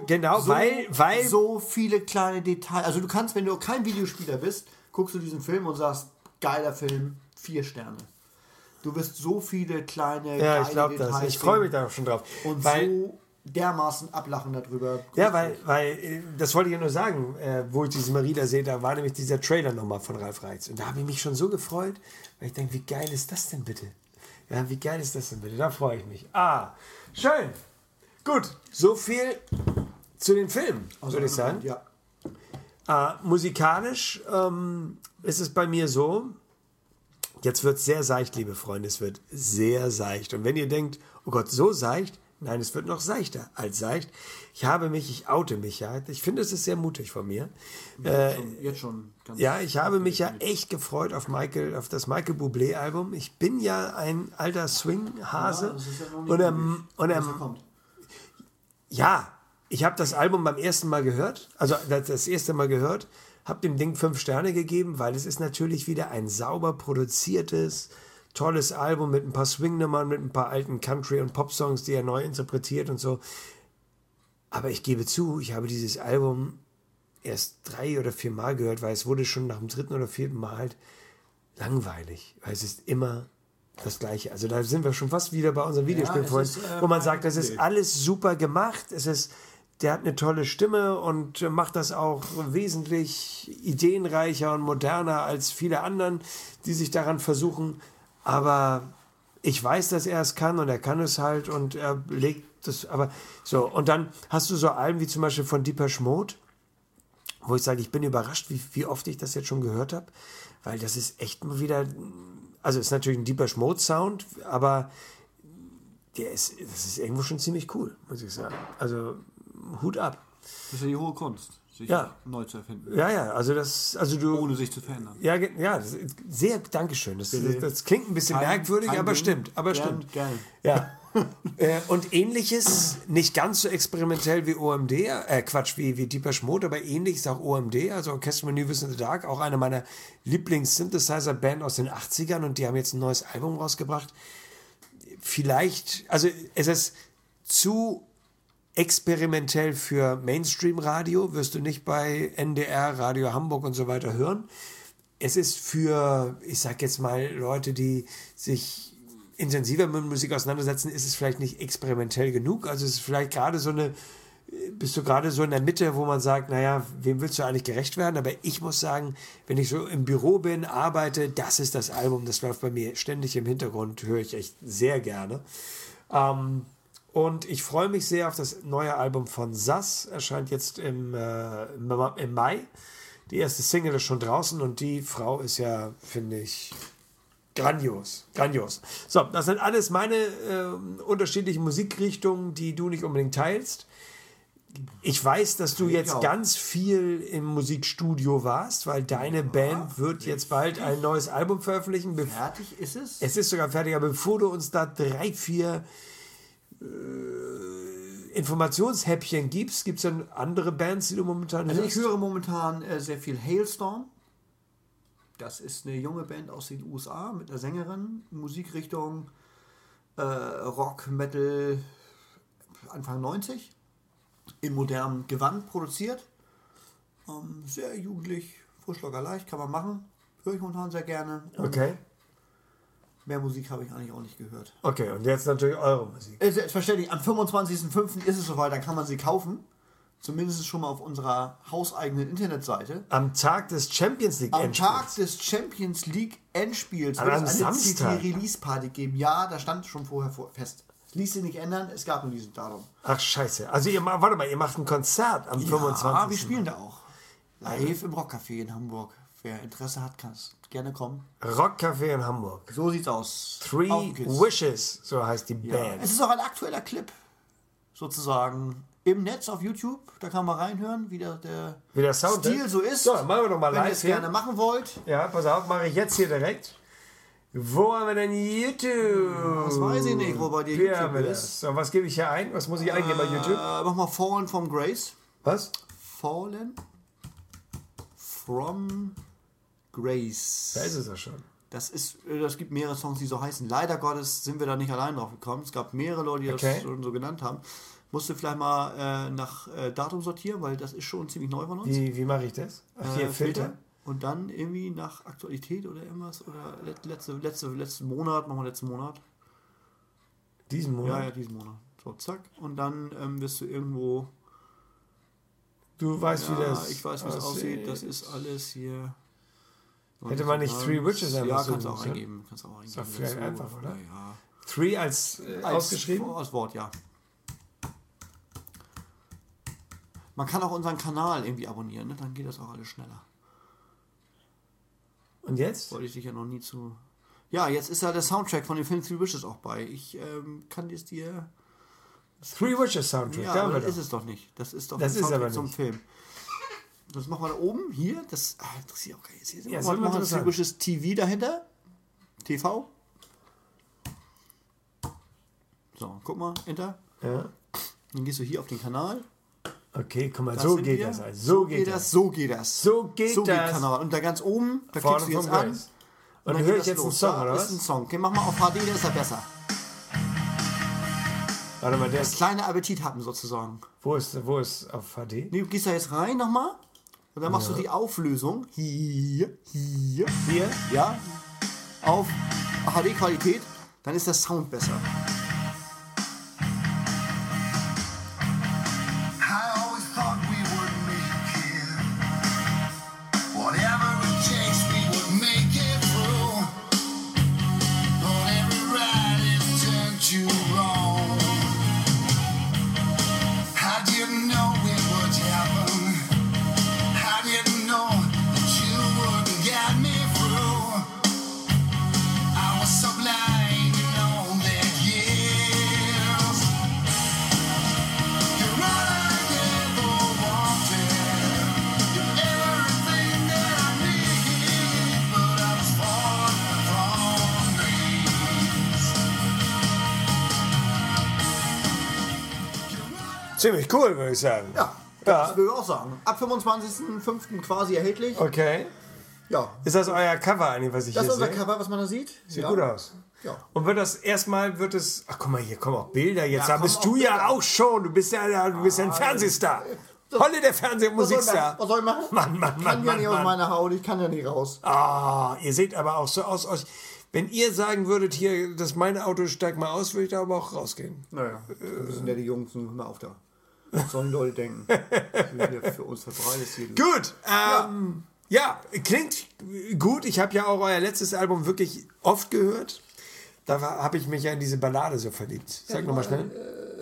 so viele kleine Details. Also du kannst, wenn du kein Videospieler bist, guckst du diesen Film und sagst, geiler Film, 4 Sterne. Du wirst so viele kleine geile Details. Ich freue mich da schon drauf. Und so dermaßen ablachen darüber. Ja, weil das wollte ich ja nur sagen, wo ich diesen Merida sehe, da war nämlich dieser Trailer nochmal von Ralf Reichts. Und da habe ich mich schon so gefreut, weil ich denke, wie geil ist das denn bitte? Ja, wie geil ist das denn bitte? Da freue ich mich. Schön. Gut, so viel zu den Filmen, würde ich sagen. Ja. Musikalisch ist es bei mir so, jetzt wird es sehr seicht, liebe Freunde, es wird sehr seicht. Und wenn ihr denkt, oh Gott, so seicht, nein, es wird noch seichter als seicht. Ich oute mich ja. Ich finde, es ist sehr mutig von mir. Jetzt schon. Ganz ich habe mich ja echt gefreut auf das Michael Bublé-Album. Ich bin ja ein alter Swing-Hase. Ja, das ist ja noch nicht ich habe das Album beim ersten Mal gehört. Also das erste Mal gehört. Habe dem Ding 5 Sterne gegeben, weil es ist natürlich wieder ein sauber produziertes, tolles Album mit ein paar Swing-Nummern, mit ein paar alten Country- und Pop-Songs, die er neu interpretiert und so. Aber ich gebe zu, ich habe dieses Album erst 3 oder 4 Mal gehört, weil es wurde schon nach dem 3. oder 4. Mal halt langweilig, weil es ist immer das Gleiche. Also da sind wir schon fast wieder bei unseren Videospielfreunden, wo man sagt, das ist alles super gemacht, der hat eine tolle Stimme und macht das auch wesentlich ideenreicher und moderner als viele anderen, die sich daran versuchen. Aber ich weiß, dass er es kann und er kann es halt und er legt das, aber so. Und dann hast du so Alben wie zum Beispiel von Depeche Mode, wo ich sage, ich bin überrascht, wie oft ich das jetzt schon gehört habe, weil das ist echt mal wieder, also ist natürlich ein Depeche Mode Sound, aber das ist irgendwo schon ziemlich cool, muss ich sagen. Also Hut ab. Das ist ja die hohe Kunst, sich neu zu erfinden. Ja, also du... Ohne sich zu verändern. Ja, sehr, Dankeschön. Das klingt ein bisschen merkwürdig, aber stimmt. Gerne. Ja. Und ähnliches, nicht ganz so experimentell wie OMD, wie Depeche Mode, aber ähnlich ist auch OMD, also Orchestra Maneuvers in the Dark, auch eine meiner Lieblings-Synthesizer-Band aus den 80ern, und die haben jetzt ein neues Album rausgebracht. Vielleicht, also es ist zu experimentell für Mainstream-Radio, wirst du nicht bei NDR, Radio Hamburg und so weiter hören. Es ist für, ich sag jetzt mal, Leute, die sich intensiver mit Musik auseinandersetzen, ist es vielleicht nicht experimentell genug. Also es ist vielleicht gerade bist du gerade so in der Mitte, wo man sagt, naja, wem willst du eigentlich gerecht werden? Aber ich muss sagen, wenn ich so im Büro bin, arbeite, das ist das Album, das läuft bei mir ständig im Hintergrund, höre ich echt sehr gerne. Und ich freue mich sehr auf das neue Album von Sass, erscheint jetzt im Mai. Die erste Single ist schon draußen und die Frau ist ja, finde ich, grandios. So, das sind alles meine unterschiedlichen Musikrichtungen, die du nicht unbedingt teilst. Ich weiß, dass du jetzt ganz viel im Musikstudio warst, weil deine Band wird jetzt bald ein neues Album veröffentlichen. Fertig ist es? Es ist sogar fertig, aber bevor du uns da 3-4 Informationshäppchen gibst, gibt es dann andere Bands, die du momentan hörst? Also ich höre momentan sehr viel Hailstorm. Das ist eine junge Band aus den USA mit einer Sängerin, Musikrichtung Rock, Metal, Anfang 90, im modernen Gewand produziert. Sehr jugendlich, frischlockerleicht, kann man machen. Höre ich momentan sehr gerne. Okay. Mehr Musik habe ich eigentlich auch nicht gehört. Okay, und jetzt natürlich eure Musik. Selbstverständlich, am 25.05. ist es soweit, dann kann man sie kaufen. Zumindest schon mal auf unserer hauseigenen Internetseite. Am Tag des Champions League Endspiels. Am Tag des Champions League Endspiels wird es eine CD-Release-Party geben. Ja, da stand schon vorher fest. Das ließ sich nicht ändern, es gab nur diesen Datum. Ach, scheiße. Also ihr macht ein Konzert am 25. Ja, wir spielen da auch. Live im Rockcafé in Hamburg. Wer Interesse hat, kann gerne kommen. Rockcafé in Hamburg. So sieht's aus. Three Wishes, so heißt die Band. Es ist auch ein aktueller Clip, sozusagen, im Netz auf YouTube. Da kann man reinhören, wie der Sound Stil so ist. So, machen wir doch mal live. Wenn ihr es gerne machen wollt. Ja, pass auf, mache ich jetzt hier direkt. Wo haben wir denn YouTube? Das weiß ich nicht, wo bei dir YouTube ist. So, was gebe ich hier ein? Was muss ich eingeben bei YouTube? Mach mal Fallen from Grace. Was? Fallen from Grace. Da ist es ja schon. Das gibt mehrere Songs, die so heißen. Leider Gottes sind wir da nicht allein drauf gekommen. Es gab mehrere Leute, die das schon so genannt haben. Musst du vielleicht mal nach Datum sortieren, weil das ist schon ziemlich neu von uns. Wie mache ich das? Ach, hier Filter. Und dann irgendwie nach Aktualität oder irgendwas. Oder letzten Monat. Machen wir letzten Monat. Diesen Monat? Ja, diesen Monat. So, zack. Und dann wirst du irgendwo... Du weißt, wie das ich weiß, wie es aussieht. Das ist alles hier... Hätte man nicht Three Witches einfach Ja, kannst du auch eingeben. Ist doch vielleicht einfach, oder? Ja. Three als ausgeschrieben? Als Wort, ja. Man kann auch unseren Kanal irgendwie abonnieren, ne? Dann geht das auch alles schneller. Und jetzt? Wollte ich dich ja noch nie zu... Ja, jetzt ist ja der Soundtrack von dem Film Three Wishes auch bei. Ich kann es dir... Three Wishes Soundtrack, ja, aber das ist es doch nicht. Das ist doch das ein Soundtrack zum Film. Das machen wir da oben, hier. Das interessiert auch gar nicht. Hier ja, machen wir Three Wishes TV dahinter. TV. So, guck mal, Enter. Ja. Dann gehst du hier auf den Kanal. Okay, guck mal, so geht das. So geht das. So geht das. Kanal. Und da ganz oben, da klickst du jetzt an. Und dann höre ich jetzt einen Song, oder was? Das ist ein Song. Okay, mach mal auf HD, der ist ja besser. Warte mal, das kleine Appetit hatten sozusagen. Wo ist auf HD? Nee, du gehst da jetzt rein nochmal. Und dann machst du die Auflösung. Hier. Ja. Auf HD-Qualität. Dann ist der Sound besser. I was so blind, you know that you Ziemlich cool, würde ich sagen. Ja, das würde ich auch sagen. Ab 25.05. quasi erhältlich. Okay. Ja. Ist das euer Cover eigentlich, was ich hier sehe? Das ist unser Cover, was man da sieht. Sieht gut aus. Ja. Und wird es, ach guck mal, hier kommen auch Bilder jetzt. Ja, Da bist du ja auch schon. Du bist ja ein Fernsehstar. Holle der Fernseh- und Musikstar. Was soll ich machen? Ich kann ja nicht aus meiner Haut, ich kann ja nicht raus. Ah, ihr seht aber auch so aus euch. Wenn ihr sagen würdet, hier, das ist mein Auto, steig mal aus, würde ich da aber auch rausgehen. Naja, wir sind ja die Jungs, hör mal auf da. Was sollen Leute denken? Das ist ja für uns verbreitet hier. Gut, ja, klingt gut. Ich habe ja auch euer letztes Album wirklich oft gehört. Da habe ich mich ja in diese Ballade so verliebt. Sag nochmal schnell.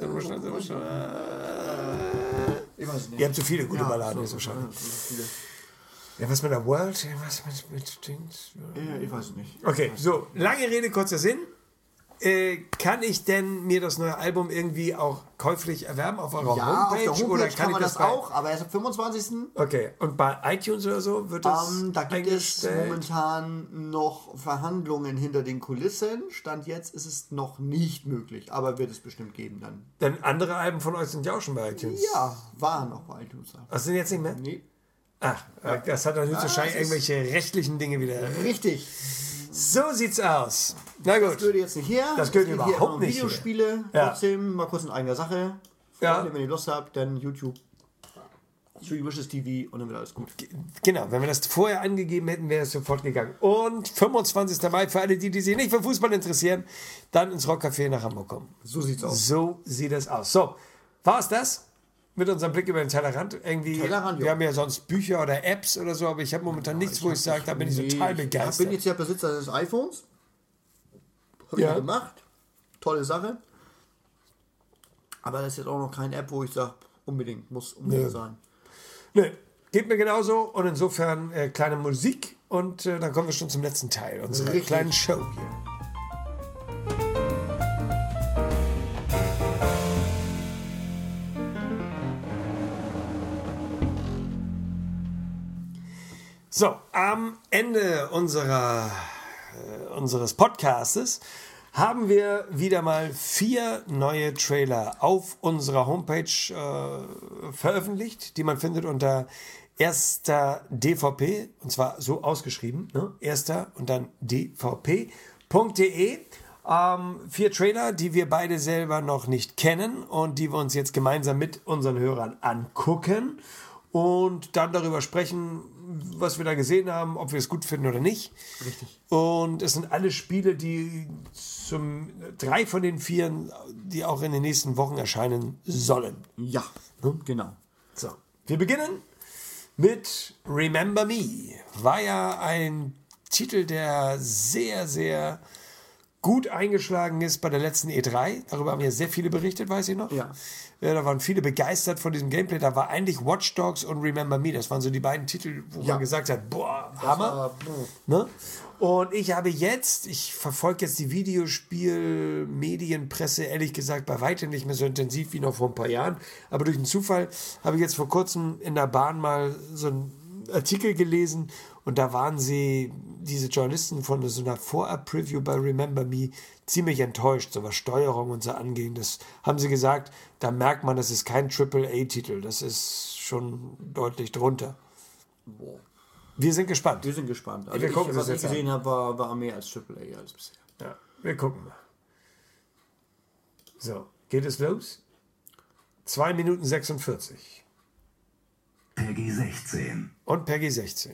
Ich weiß nicht. Ihr habt so viele gute Balladen, ist wahrscheinlich. Ja, was mit der World? Was mit Dings? Ich weiß nicht. Okay, so, lange Rede, kurzer Sinn. Kann ich denn mir das neue Album irgendwie auch käuflich erwerben auf eurer Homepage? Auf der Homepage oder kann man das auch, aber erst am 25. Okay, und bei iTunes oder so wird das da gibt es momentan noch Verhandlungen hinter den Kulissen. Stand jetzt ist es noch nicht möglich, aber wird es bestimmt geben dann. Denn andere Alben von euch sind ja auch schon bei iTunes. Ja, waren noch bei iTunes. Was sind jetzt nicht mehr? Nee. Ach, das hat dann wahrscheinlich irgendwelche rechtlichen Dinge wieder. Richtig. So sieht's aus. Na gut. Das gehört jetzt nicht her. Das gehört überhaupt nicht Videospiele, trotzdem mal kurz in eigener Sache. Freunde, wenn ihr Lust habt, dann YouTube, Wishes TV und dann wird alles gut. Genau, wenn wir das vorher angegeben hätten, wäre es sofort gegangen. Und 25. Mai für alle, die sich nicht für Fußball interessieren, dann ins Rockcafé nach Hamburg kommen. So sieht's aus. So sieht es aus. So, war es das? Mit unserem Blick über den Tellerrand. Irgendwie, wir haben ja sonst Bücher oder Apps oder so, aber ich habe momentan nichts, wo ich sage, da bin ich total begeistert. Ich bin jetzt ja Besitzer des iPhones. Habe ich gemacht. Tolle Sache. Aber das ist jetzt auch noch keine App, wo ich sage, unbedingt, muss unbedingt sein. Nö, geht mir genauso. Und insofern kleine Musik und dann kommen wir schon zum letzten Teil unserer kleinen Show hier. So, am Ende unseres Podcastes haben wir wieder mal 4 neue Trailer auf unserer Homepage veröffentlicht, die man findet unter erster DVP, und zwar so ausgeschrieben, ne? Erster und dann dvp.de. 4 Trailer, die wir beide selber noch nicht kennen und die wir uns jetzt gemeinsam mit unseren Hörern angucken und dann darüber sprechen, was wir da gesehen haben, ob wir es gut finden oder nicht. Richtig. Und es sind alle Spiele, die 3 von den 4, die auch in den nächsten Wochen erscheinen sollen. Ja, genau. So, wir beginnen mit Remember Me. War ja ein Titel, der sehr, sehr gut eingeschlagen ist bei der letzten E3. Darüber haben ja sehr viele berichtet, weiß ich noch. Ja. Da waren viele begeistert von diesem Gameplay. Da war eigentlich Watch Dogs und Remember Me. Das waren so die beiden Titel, wo man gesagt hat, boah, Hammer. Ne? Und ich verfolge jetzt die Videospiel-Medienpresse, ehrlich gesagt, bei weitem nicht mehr so intensiv wie noch vor ein paar Jahren. Aber durch einen Zufall habe ich jetzt vor kurzem in der Bahn mal so einen Artikel gelesen und da waren diese Journalisten von so einer Vorab-Preview bei Remember Me ziemlich enttäuscht, so was Steuerung und so anging. Das haben sie gesagt, da merkt man, das ist kein AAA-Titel, das ist schon deutlich drunter. Boah. Wir sind gespannt. Also Was ich gesehen habe, war mehr als AAA als bisher. Ja, wir gucken mal. So, geht es los? 2 Minuten 46. Peggy 16. Und Peggy 16.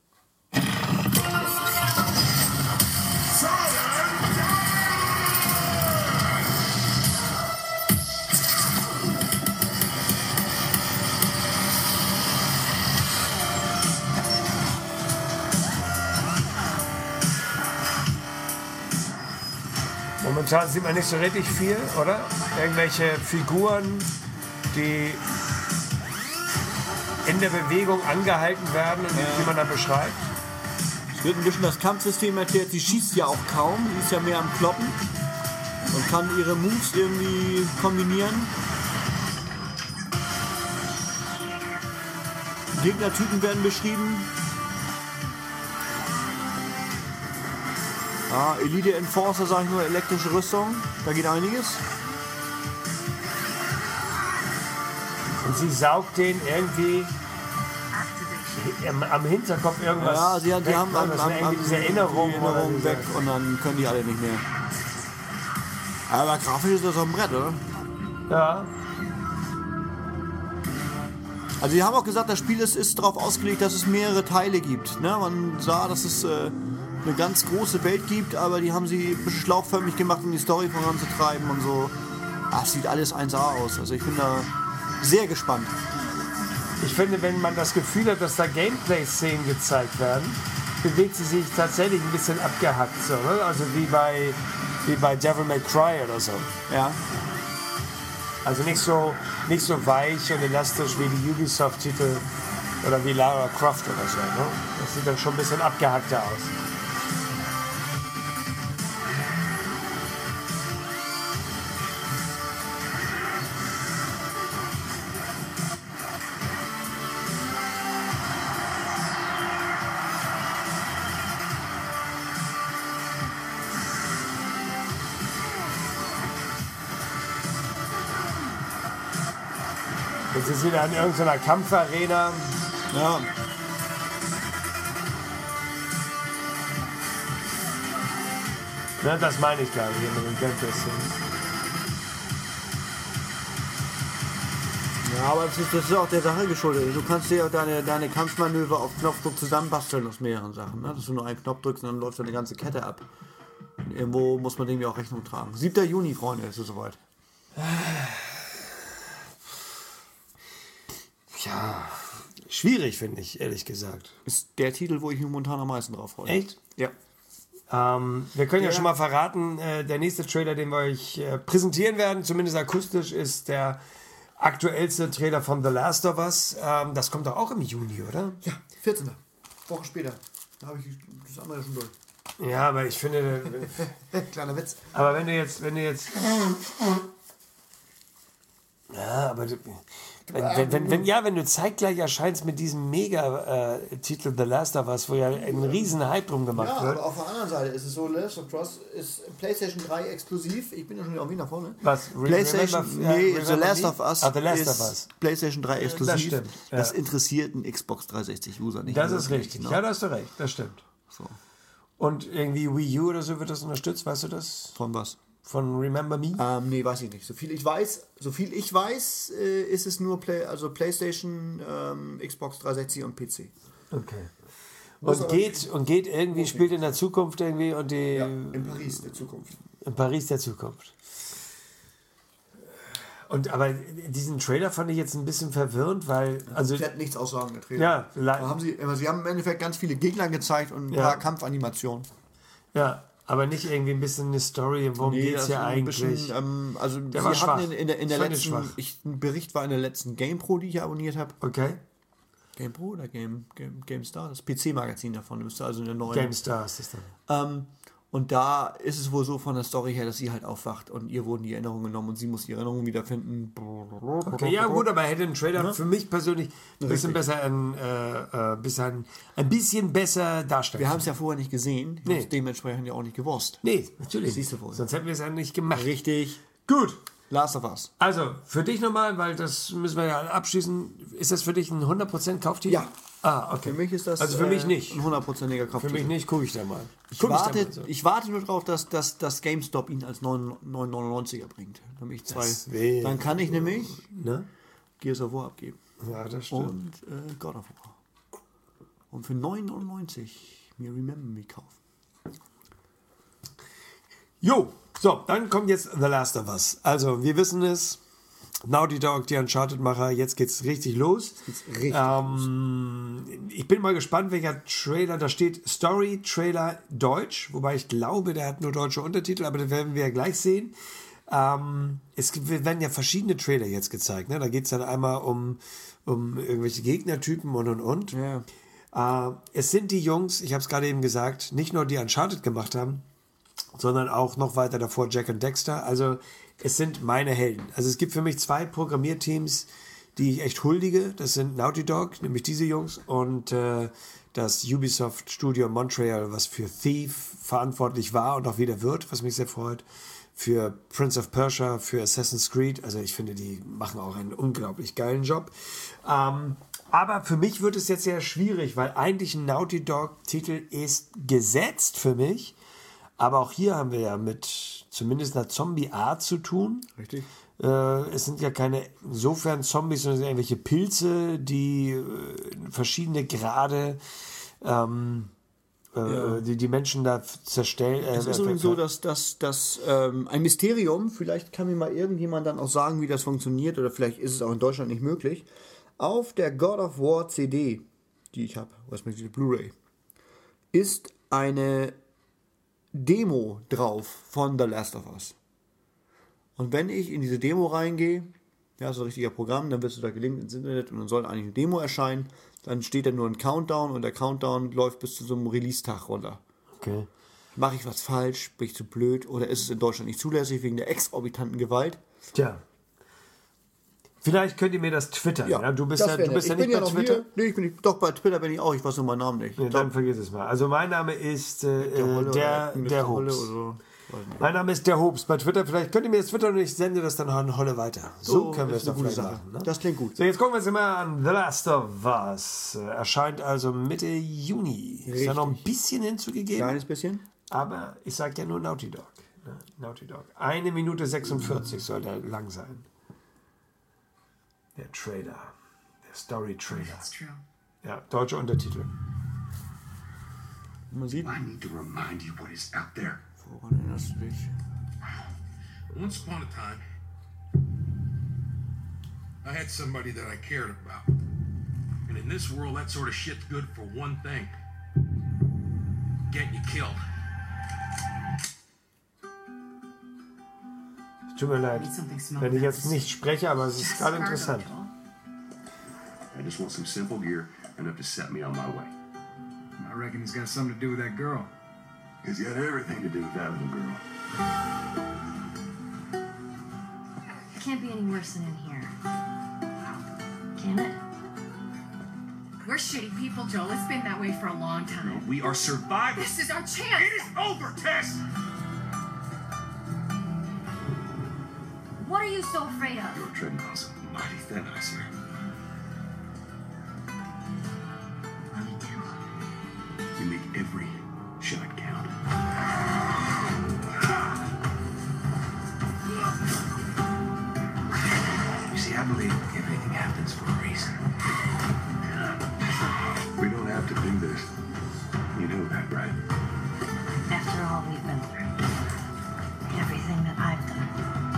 Momentan sieht man nicht so richtig viel, oder? Irgendwelche Figuren, die in der Bewegung angehalten werden und die man dann beschreibt. Es wird ein bisschen das Kampfsystem erklärt. Sie schießt ja auch kaum. Sie ist ja mehr am Kloppen und kann ihre Moves irgendwie kombinieren. Gegnertypen werden beschrieben. Elite Enforcer, sage ich nur, elektrische Rüstung. Da geht einiges. Und sie saugt den irgendwie am Hinterkopf irgendwas. Ja, die haben diese Erinnerung weg und dann können die alle nicht mehr. Aber grafisch ist das auf dem Brett, oder? Ja. Also die haben auch gesagt, das Spiel ist darauf ausgelegt, dass es mehrere Teile gibt. Ne? Man sah, dass es eine ganz große Welt gibt, aber die haben sie ein bisschen schlauchförmig gemacht, um die Story voranzutreiben und so. Es sieht alles 1A aus. Also ich bin da sehr gespannt. Ich finde, wenn man das Gefühl hat, dass da Gameplay-Szenen gezeigt werden, bewegt sie sich tatsächlich ein bisschen abgehackt. So, ne? Also wie bei Devil May Cry oder so. Ja. Also nicht so weich und elastisch wie die Ubisoft-Titel oder wie Lara Croft oder so. Ne? Das sieht dann schon ein bisschen abgehackter aus. Jetzt ist wieder in irgendeiner Kampfarena. Ja. Ne, das meine ich, glaube ich, hier mit dem Gameplay-Szenen. Ja, aber das ist auch der Sache geschuldet. Du kannst dir auch deine Kampfmanöver auf Knopfdruck zusammenbasteln aus mehreren Sachen. Ne? Dass du nur einen Knopf drückst und dann läuft deine ganze Kette ab. Und irgendwo muss man dem ja auch Rechnung tragen. 7. Juni, Freunde, ist es soweit. Ja, schwierig, finde ich, ehrlich gesagt. Ist der Titel, wo ich mich momentan am meisten drauf freue. Echt? Ja. Wir können ja schon mal verraten, der nächste Trailer, den wir euch präsentieren werden, zumindest akustisch, ist der aktuellste Trailer von The Last of Us. Das kommt doch auch im Juni, oder? Ja, 14. Woche später. Da habe ich das andere schon durch. Ja, aber ich finde... Kleiner Witz. Aber wenn du jetzt... Ja, aber... Wenn du zeitgleich erscheinst mit diesem Mega-Titel The Last of Us, wo ja ein riesen Hype drum gemacht Ja, wird. aber auf der anderen Seite ist es so, Last of Us ist PlayStation 3 exklusiv. Ich bin ja schon wieder auf Wien nach vorne. Was? PlayStation, The Last of Us The Last ist of Us. PlayStation 3 exklusiv. Das stimmt. Ja. Das interessiert einen Xbox 360-User nicht. Das ist wirklich, richtig. ne? Ja, da hast du recht. Das stimmt. So. Und irgendwie Wii U oder so wird das unterstützt, weißt du das? Von was? Von Remember Me? Nee, weiß ich nicht. So viel ich weiß, ist es nur PlayStation, Xbox 360 und PC. Okay. Und geht irgendwie, spielt in der Zukunft irgendwie und die... Ja, in Paris der Zukunft. In Paris der Zukunft. Aber diesen Trailer fand ich jetzt ein bisschen verwirrend, weil... Also, ich hätte nichts aussagen, der Trailer. Ja, sie haben im Endeffekt ganz viele Gegner gezeigt und ein paar Kampfanimationen. Ja, aber nicht irgendwie ein bisschen eine Story, worum geht es ja eigentlich? Bisschen, also der sie war schwach. hatten in der letzten... ein Bericht war in der letzten GamePro, die ich abonniert habe. Okay. GamePro oder GameStar? Das PC-Magazin davon müsste also eine neue... GameStar ist das dann. Und da ist es wohl so von der Story her, dass sie halt aufwacht und ihr wurden die Erinnerungen genommen und sie muss die Erinnerungen wiederfinden. Okay, ja gut, aber hätte ein Trailer für mich persönlich ein bisschen besser ein bisschen besser darstellen. Wir haben es ja vorher nicht gesehen, nee. Dementsprechend ja auch nicht gewusst. Nee, natürlich. Siehst du wohl. Sonst hätten wir es ja nicht gemacht. Richtig. Gut. Last of Us. Also, für dich nochmal, weil das müssen wir ja abschließen, ist das für dich ein 100% Kauftitel? Ja. Ah, okay. Für mich ist das also für mich nicht. Ein 100%iger Kauftitel. Für mich nicht, gucke ich da mal. Ich warte nur drauf, dass GameStop ihn als 9,99er bringt. Dann kann ich nämlich Gears of War abgeben. Ja, das stimmt. Und God of War. Und für 9,99 mir Remember Me kaufen. Jo, so, dann kommt jetzt The Last of Us. Also, wir wissen es. Naughty Dog, die Uncharted-Macher, jetzt geht's richtig los. Ich bin mal gespannt, welcher Trailer, da steht Story-Trailer Deutsch, wobei ich glaube, der hat nur deutsche Untertitel, aber das werden wir ja gleich sehen. Es werden ja verschiedene Trailer jetzt gezeigt, ne? Da geht es dann einmal um irgendwelche Gegnertypen und. Ja. Es sind die Jungs, ich habe es gerade eben gesagt, nicht nur die Uncharted gemacht haben, sondern auch noch weiter davor Jack und Dexter, also es sind meine Helden. Also es gibt für mich 2 Programmierteams, die ich echt huldige. Das sind Naughty Dog, nämlich diese Jungs, und das Ubisoft Studio Montreal, was für Thief verantwortlich war und auch wieder wird, was mich sehr freut. für Prince of Persia, für Assassin's Creed. Also ich finde, die machen auch einen unglaublich geilen Job. Aber für mich wird es jetzt sehr schwierig, weil eigentlich ein Naughty Dog-Titel ist gesetzt für mich. Aber auch hier haben wir ja mit zumindest einer Zombie-Art zu tun. Richtig. Es sind ja keine insofern Zombies, sondern irgendwelche Pilze, die verschiedene Grade die Menschen da zerstellen. Es ist übrigens so, dass ein Mysterium, vielleicht kann mir mal irgendjemand dann auch sagen, wie das funktioniert, oder vielleicht ist es auch in Deutschland nicht möglich. Auf der God of War CD, die ich habe, respektive Blu-ray, ist eine Demo drauf von The Last of Us. Und wenn ich in diese Demo reingehe, ja, so ein richtiger Programm, dann wirst du da gelinkt ins Internet und dann soll eigentlich eine Demo erscheinen, dann steht da nur ein Countdown und der Countdown läuft bis zu so einem Release-Tag runter. Okay. Mache ich was falsch, bin ich zu blöd oder ist es in Deutschland nicht zulässig wegen der exorbitanten Gewalt? Tja. Vielleicht könnt ihr mir das twittern. Ja, du bist ja nicht bei Twitter. Doch, bei Twitter bin ich auch. Ich weiß nur meinen Namen nicht. Nee, dann vergiss es mal. Also mein Name ist der Hobbs. Mein Name ist der Hobbs bei Twitter. Vielleicht könnt ihr mir das twittern und ich sende das dann an Holle weiter. So können wir es doch vielleicht machen. Ne? Das klingt gut. So, jetzt gucken wir uns mal an. The Last of Us erscheint also Mitte Juni. Richtig. Ist ja noch ein bisschen hinzugegeben. Kleines bisschen. Aber ich sage ja nur Naughty Dog. Ne? Naughty Dog. 1 Minute 46 soll der lang sein. Der Trailer. Der Story-Trailer. Ja, deutsche Untertitel. Man sieht. I need to remind you what is out there. Woran erinnerst du dich? Once upon a time, I had somebody that I cared about. And in this world, that sort of shit's good for one thing. Getting you killed. Tut mir leid, wenn ich jetzt nicht spreche, aber es ist gerade interessant. I just want some simple gear enough to set me on my way. I reckon it's got something to do with that girl. It's got everything to do with that little girl. It can't be any worse than in here. Can it? We're shitty people, Joel. It's been that way for a long time. We are survivors. This is our chance. It is over, Tess! What are you so afraid of? You're treading on some mighty thin ice here. What do you do? You make every shot count. You see, I believe everything happens for a reason. We don't have to do this. You know that, right? After all we've been through, everything that I've done,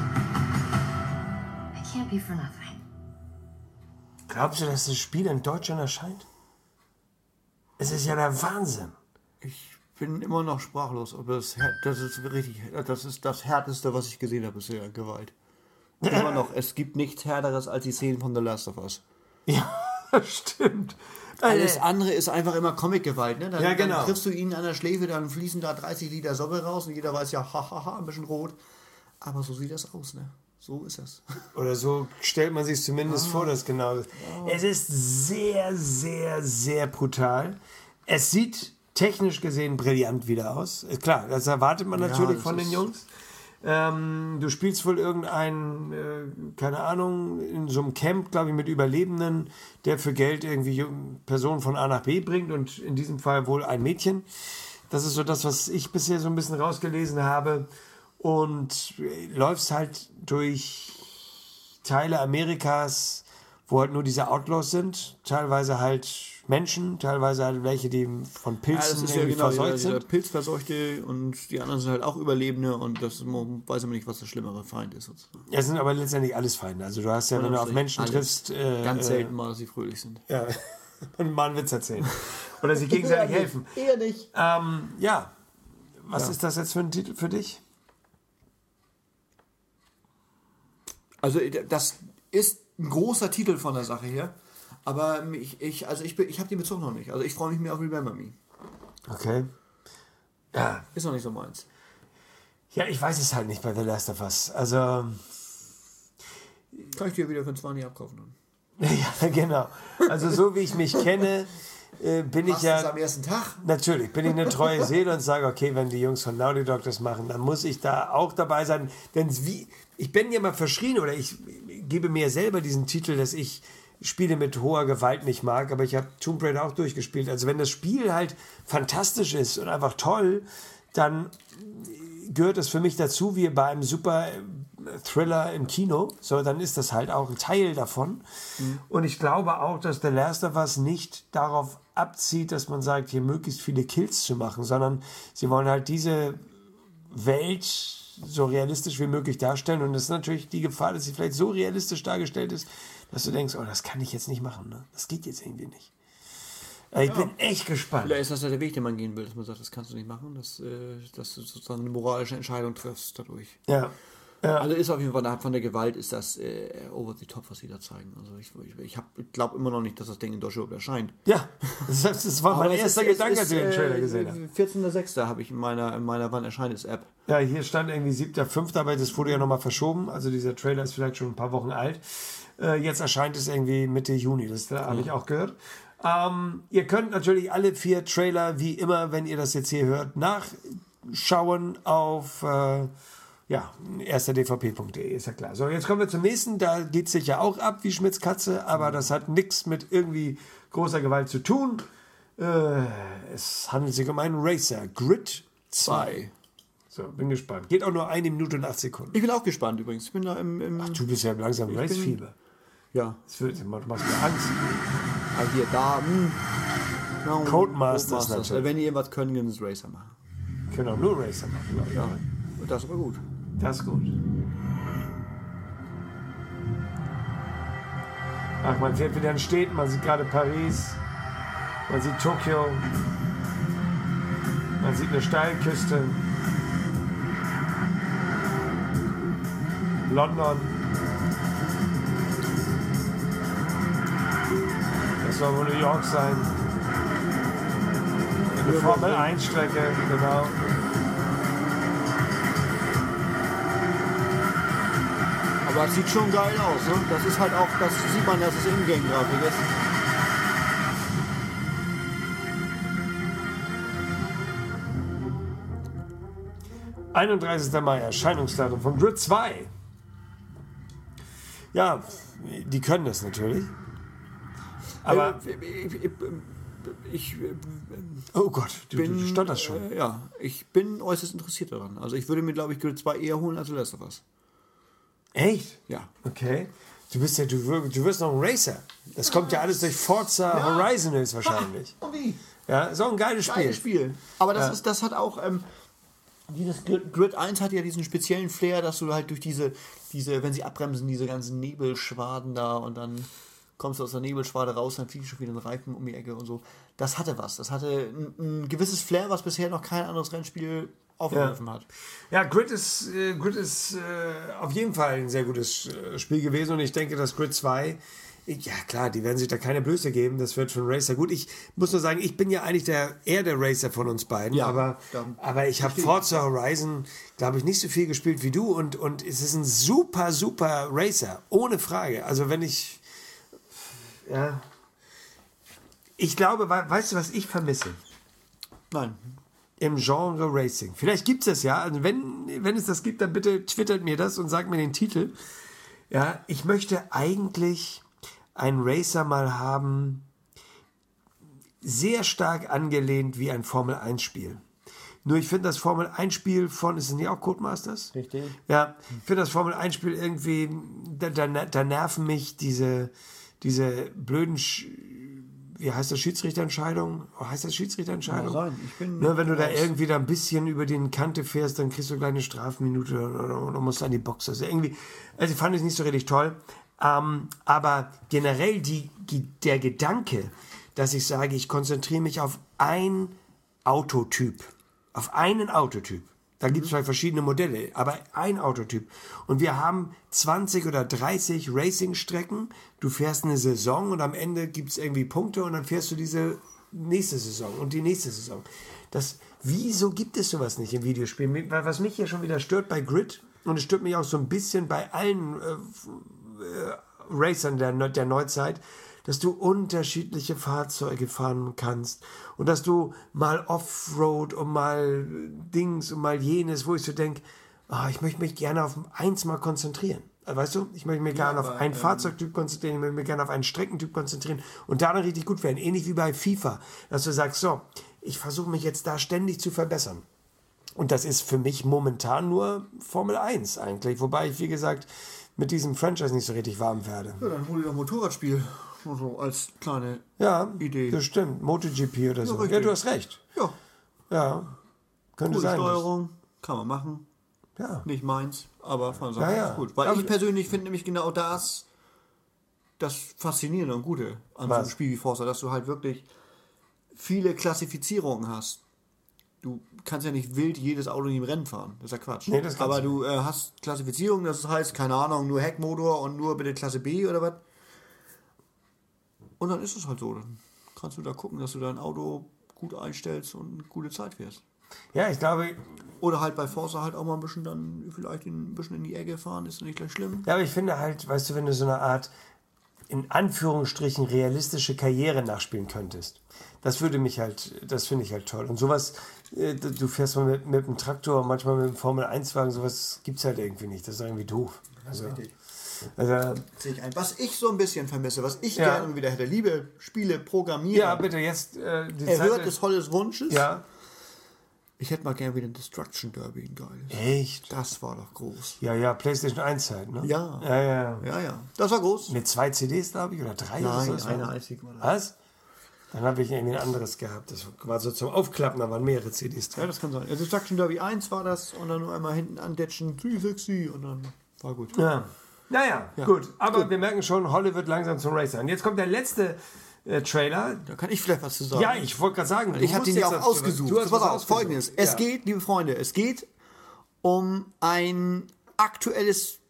I can't be for nothing. Glaubst du, dass das Spiel in Deutschland erscheint? Es ist ja der Wahnsinn. Ich bin immer noch sprachlos, aber das ist das Härteste, was ich gesehen habe bisher, Gewalt. Immer noch, es gibt nichts Härteres als die Szenen von The Last of Us. Ja, stimmt. Alles andere ist einfach immer Comic-Gewalt, ne? Ja, genau. Dann triffst du ihn an der Schläfe, dann fließen da 30 Liter Suppe raus und jeder weiß ja, hahaha, ein bisschen rot. Aber so sieht das aus, ne? So ist das. Oder so stellt man sich zumindest vor, dass genau das. Es ist sehr, sehr, sehr brutal. Es sieht technisch gesehen brillant wieder aus. Klar, das erwartet man natürlich von den Jungs. Du spielst wohl irgendeinen, keine Ahnung, in so einem Camp, glaube ich, mit Überlebenden, der für Geld irgendwie Personen von A nach B bringt und in diesem Fall wohl ein Mädchen. Das ist so das, was ich bisher so ein bisschen rausgelesen habe. Und läufst halt durch Teile Amerikas, wo halt nur diese Outlaws sind, teilweise halt Menschen, teilweise halt welche, die von Pilzen verseucht sind. Pilzverseuchte und die anderen sind halt auch Überlebende und das weiß man nicht, was der schlimmere Feind ist. Ja, es sind aber letztendlich alles Feinde. Also du hast ja, wenn du auf Menschen triffst... ganz selten mal, dass sie fröhlich sind. Ja, und mal einen Witz erzählen. Oder sich gegenseitig helfen. Eher nicht. Ja, was ist das jetzt für ein Titel für dich? Also das ist ein großer Titel von der Sache her, aber ich habe den Bezug noch nicht. Also ich freue mich mehr auf Remember Me. Okay. Ja. Ist noch nicht so meins. Ja, ich weiß es halt nicht bei The Last of Us. Also... Kann ich dir wieder für 20 abkaufen. Dann. Ja, genau. Also so wie ich mich kenne, bin ich am ersten Tag. Natürlich, bin ich eine treue Seele und sage, okay, wenn die Jungs von Naughty Dog das machen, dann muss ich da auch dabei sein. Denn ich bin ja mal verschrien oder ich gebe mir selber diesen Titel, dass ich Spiele mit hoher Gewalt nicht mag, aber ich habe Tomb Raider auch durchgespielt. Also wenn das Spiel halt fantastisch ist und einfach toll, dann gehört es für mich dazu, wie bei einem super Thriller im Kino. So, dann ist das halt auch ein Teil davon. Und ich glaube auch, dass The Last of Us nicht darauf abzieht, dass man sagt, hier möglichst viele Kills zu machen, sondern sie wollen halt diese Welt so realistisch wie möglich darstellen. Und das ist natürlich die Gefahr, dass sie vielleicht so realistisch dargestellt ist, dass du denkst, oh, das kann ich jetzt nicht machen. Ne? Das geht jetzt irgendwie nicht. Ich bin echt gespannt. Vielleicht ist das ja der Weg, den man gehen will, dass man sagt, das kannst du nicht machen, dass du sozusagen eine moralische Entscheidung triffst dadurch. Ja. Also ist auf jeden Fall von der Gewalt ist das over the top, was sie da zeigen. Also ich glaube immer noch nicht, dass das Ding in Deutschland erscheint. Ja, das war mein erster Gedanke, als ich den Trailer gesehen habe. 14.06. habe ich in meiner Wann erscheint es App. Ja, hier stand irgendwie 7.5., aber das wurde ja nochmal verschoben. Also dieser Trailer ist vielleicht schon ein paar Wochen alt. Jetzt erscheint es irgendwie Mitte Juni, das habe ich auch gehört. Ihr könnt natürlich alle 4 Trailer, wie immer, wenn ihr das jetzt hier hört, nachschauen auf ersterdvp.de, ist ja klar. So, jetzt kommen wir zum nächsten. Da geht es sicher auch ab wie Schmitz Katze, aber das hat nichts mit irgendwie großer Gewalt zu tun. Es handelt sich um einen Racer. Grid 2. So, bin gespannt. Geht auch nur 1 Minute und 8 Sekunden. Ich bin auch gespannt übrigens. Ich bin da im Ach, du bist ja langsam Race-Fieber. Ja. Du machst mir Angst. Aber hier, da. Codemasters natürlich. Wenn die irgendwas können, können sie Racer machen. Können auch nur Racer machen, glaube ich. Ja. Und das ist aber gut. Das ist gut. Ach, man fährt wieder in Städten, man sieht gerade Paris, man sieht Tokio, man sieht eine Steilküste, London. Das soll wohl New York sein. Eine Formel-1-Strecke, genau. Aber es sieht schon geil aus, ne? Das ist halt auch, das sieht man, dass es Ingame-Grafik ist. (31. Mai) Erscheinungsdatum von Grid 2. Ja, die können das natürlich. Aber oh Gott, du stotterst schon. Ja, ich bin äußerst interessiert daran. Also ich würde mir, glaube ich, Grid 2 eher holen als The Last of Us. Echt? Ja. Okay. Du wirst noch ein Racer. Das kommt ja alles durch Forza Horizon höchstwahrscheinlich. Und wie? Ja, ist auch ein geiles Spiel. Aber das hat auch, dieses Grid 1 hat ja diesen speziellen Flair, dass du halt durch diese, wenn sie abbremsen, diese ganzen Nebelschwaden da und dann kommst du aus der Nebelschwade raus, dann fliegst du schon wieder einen Reifen um die Ecke und so. Das hatte was. Das hatte ein gewisses Flair, was bisher noch kein anderes Rennspiel aufgegriffen hat. Ja, Grid ist auf jeden Fall ein sehr gutes Spiel gewesen und ich denke, dass Grid 2, ja klar, die werden sich da keine Blöße geben, das wird von Racer gut. Ich muss nur sagen, ich bin ja eigentlich eher der Racer von uns beiden, ja, aber ich habe Forza Horizon, glaube ich, nicht so viel gespielt wie du und es ist ein super, super Racer, ohne Frage. Also wenn ich glaube, weißt du, was ich vermisse? Nein. Im Genre Racing. Vielleicht gibt es das ja. Also wenn es das gibt, dann bitte twittert mir das und sagt mir den Titel. Ja, ich möchte eigentlich einen Racer mal haben, sehr stark angelehnt wie ein Formel-1-Spiel. Nur ich finde das Formel-1-Spiel ist es nicht auch Codemasters? Richtig. Ja, ich finde das Formel-1-Spiel irgendwie, da nerven mich diese blöden wie heißt das, Schiedsrichterentscheidung? Heißt das Schiedsrichterentscheidung? Ja, wenn du da irgendwie da ein bisschen über die Kante fährst, dann kriegst du gleich eine Strafminute oder musst an die Box. Also ich fand es nicht so richtig toll. Aber generell der Gedanke, dass ich sage, ich konzentriere mich auf einen Autotyp. Da gibt es vielleicht verschiedene Modelle, aber ein Autotyp. Und wir haben 20 oder 30 Racing-Strecken. Du fährst eine Saison und am Ende gibt es irgendwie Punkte und dann fährst du diese nächste Saison und die nächste Saison. Wieso gibt es sowas nicht im Videospiel? Was mich hier schon wieder stört bei Grid, und es stört mich auch so ein bisschen bei allen Racern der Neuzeit, dass du unterschiedliche Fahrzeuge fahren kannst und dass du mal Offroad und mal Dings und mal jenes, wo ich so denke, ich möchte mich gerne auf eins mal konzentrieren. Weißt du, ich möchte mich gerne auf einen Fahrzeugtyp konzentrieren, ich möchte mich gerne auf einen Streckentyp konzentrieren und da dann richtig gut werden. Ähnlich wie bei FIFA, dass du sagst, so, ich versuche mich jetzt da ständig zu verbessern. Und das ist für mich momentan nur Formel 1 eigentlich, wobei ich, wie gesagt, mit diesem Franchise nicht so richtig warm werde. Ja, dann hol dir doch Motorradspiel. So als kleine Idee. Das stimmt. MotoGP oder so. richtig. Ja, du hast recht. Ja. Ja. Könnte Coole sein. Steuerung. Kann man machen. Ja. Nicht meins, aber von Sachen ist gut. Weil Aber ich persönlich finde nämlich genau das Faszinierende und Gute an so einem Spiel wie Forza, dass du halt wirklich viele Klassifizierungen hast. Du kannst ja nicht wild jedes Auto in dem Rennen fahren. Das ist ja Quatsch. Nee, das kannst aber du du hast Klassifizierungen, das heißt, keine Ahnung, nur Heckmotor und nur bitte Klasse B oder was. Und dann ist es halt so. Dann kannst du da gucken, dass du dein Auto gut einstellst und eine gute Zeit fährst. Ja, ich glaube. Oder halt bei Forza halt auch mal ein bisschen dann vielleicht ein bisschen in die Ecke fahren, ist nicht gleich schlimm. Ja, aber ich finde halt, weißt du, wenn du so eine Art, in Anführungsstrichen, realistische Karriere nachspielen könntest, das finde ich halt toll. Und sowas, du fährst mal mit einem Traktor, manchmal mit einem Formel-1-Wagen, sowas gibt es halt irgendwie nicht. Das ist irgendwie doof. Also, sehe ich ein. Was ich so ein bisschen vermisse, was ich gerne wieder hätte, liebe Spiele programmieren. Ja, bitte, jetzt die Erhört des Holles Wunsches. Ja. Ich hätte mal gerne wieder ein Destruction Derby, ein geiles. Echt? Das war doch groß. Ja, PlayStation 1 Zeit, ne? Ja. Ja. Das war groß. Mit 2 CDs, glaube ich, oder 3? Nein, oder so. eine einzige war das. Was? Dann habe ich irgendwie ein anderes gehabt. Das war so zum Aufklappen, da waren mehrere CDs drin. Ja, das kann sein. Destruction Derby 1 war das und dann nur einmal hinten andetschen 360 und dann war gut. Ja. Naja, gut. Aber wir merken schon, Holle wird langsam zum Racer. Und jetzt kommt der letzte Trailer. Da kann ich vielleicht was zu sagen. Ja, ich wollte gerade sagen. Ich habe den ja auch ausgesucht. Du hast Pass auf, ausgesucht. Folgendes. Es geht, liebe Freunde, es geht um ein aktuelles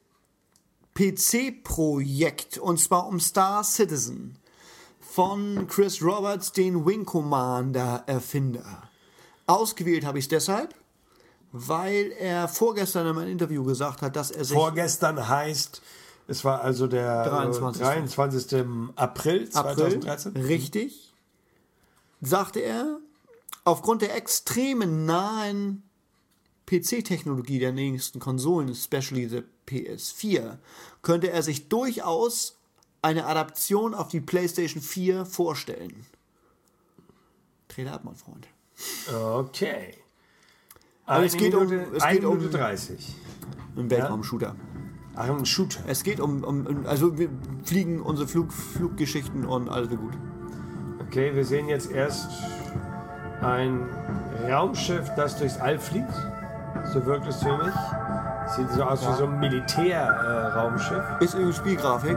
PC-Projekt und zwar um Star Citizen von Chris Roberts, den Wing Commander Erfinder. Ausgewählt habe ich es deshalb, weil er vorgestern in einem Interview gesagt hat, dass er sich... Vorgestern heißt, es war also der 23. April 2013. Richtig. Sagte er, aufgrund der extremen nahen PC-Technologie der nächsten Konsolen, especially the PS4, könnte er sich durchaus eine Adaption auf die PlayStation 4 vorstellen. Trailer ab, mein Freund. Okay. Aber es geht um 30. einen Weltraum-Shooter. Ach, ein Shooter. Es geht also wir fliegen unsere Fluggeschichten und alles wird gut. Okay, wir sehen jetzt erst ein Raumschiff, das durchs All fliegt. So wirkt es für mich. Sieht so aus wie so ein Militärraumschiff. Ist irgendwie Spielgrafik.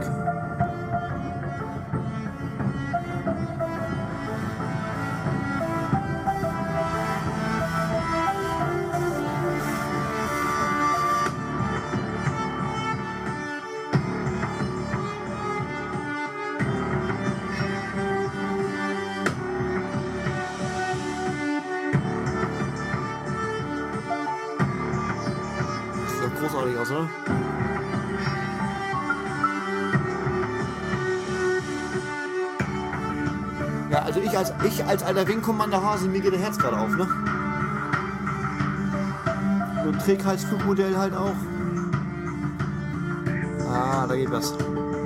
Großartig aus, oder? Ja, also ich als alter Wing Commander Hase, mir geht das Herz gerade auf, ne? So ein Trägheitsflugmodell halt auch. Ah, da geht was.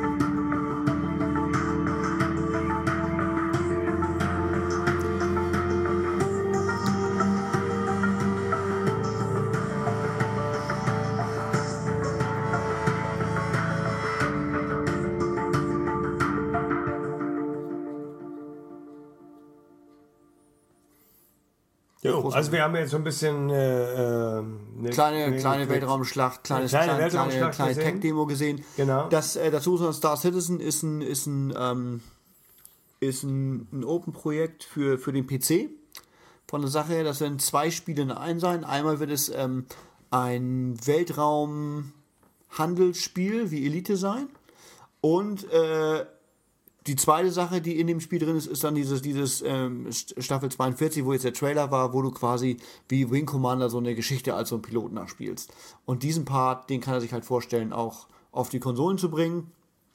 Also wir haben jetzt so ein bisschen eine kleine Weltraumschlacht, kleine Tech-Demo gesehen. Genau. Dazu ist Star Citizen ist ein Open-Projekt für den PC. Von der Sache her, das werden 2 Spiele in einem sein. Einmal wird es ein Weltraum-Handelsspiel wie Elite sein. Und die zweite Sache, die in dem Spiel drin ist, ist dann dieses Staffel 42, wo jetzt der Trailer war, wo du quasi wie Wing Commander so eine Geschichte als so ein Pilot nachspielst. Und diesen Part, den kann er sich halt vorstellen, auch auf die Konsolen zu bringen.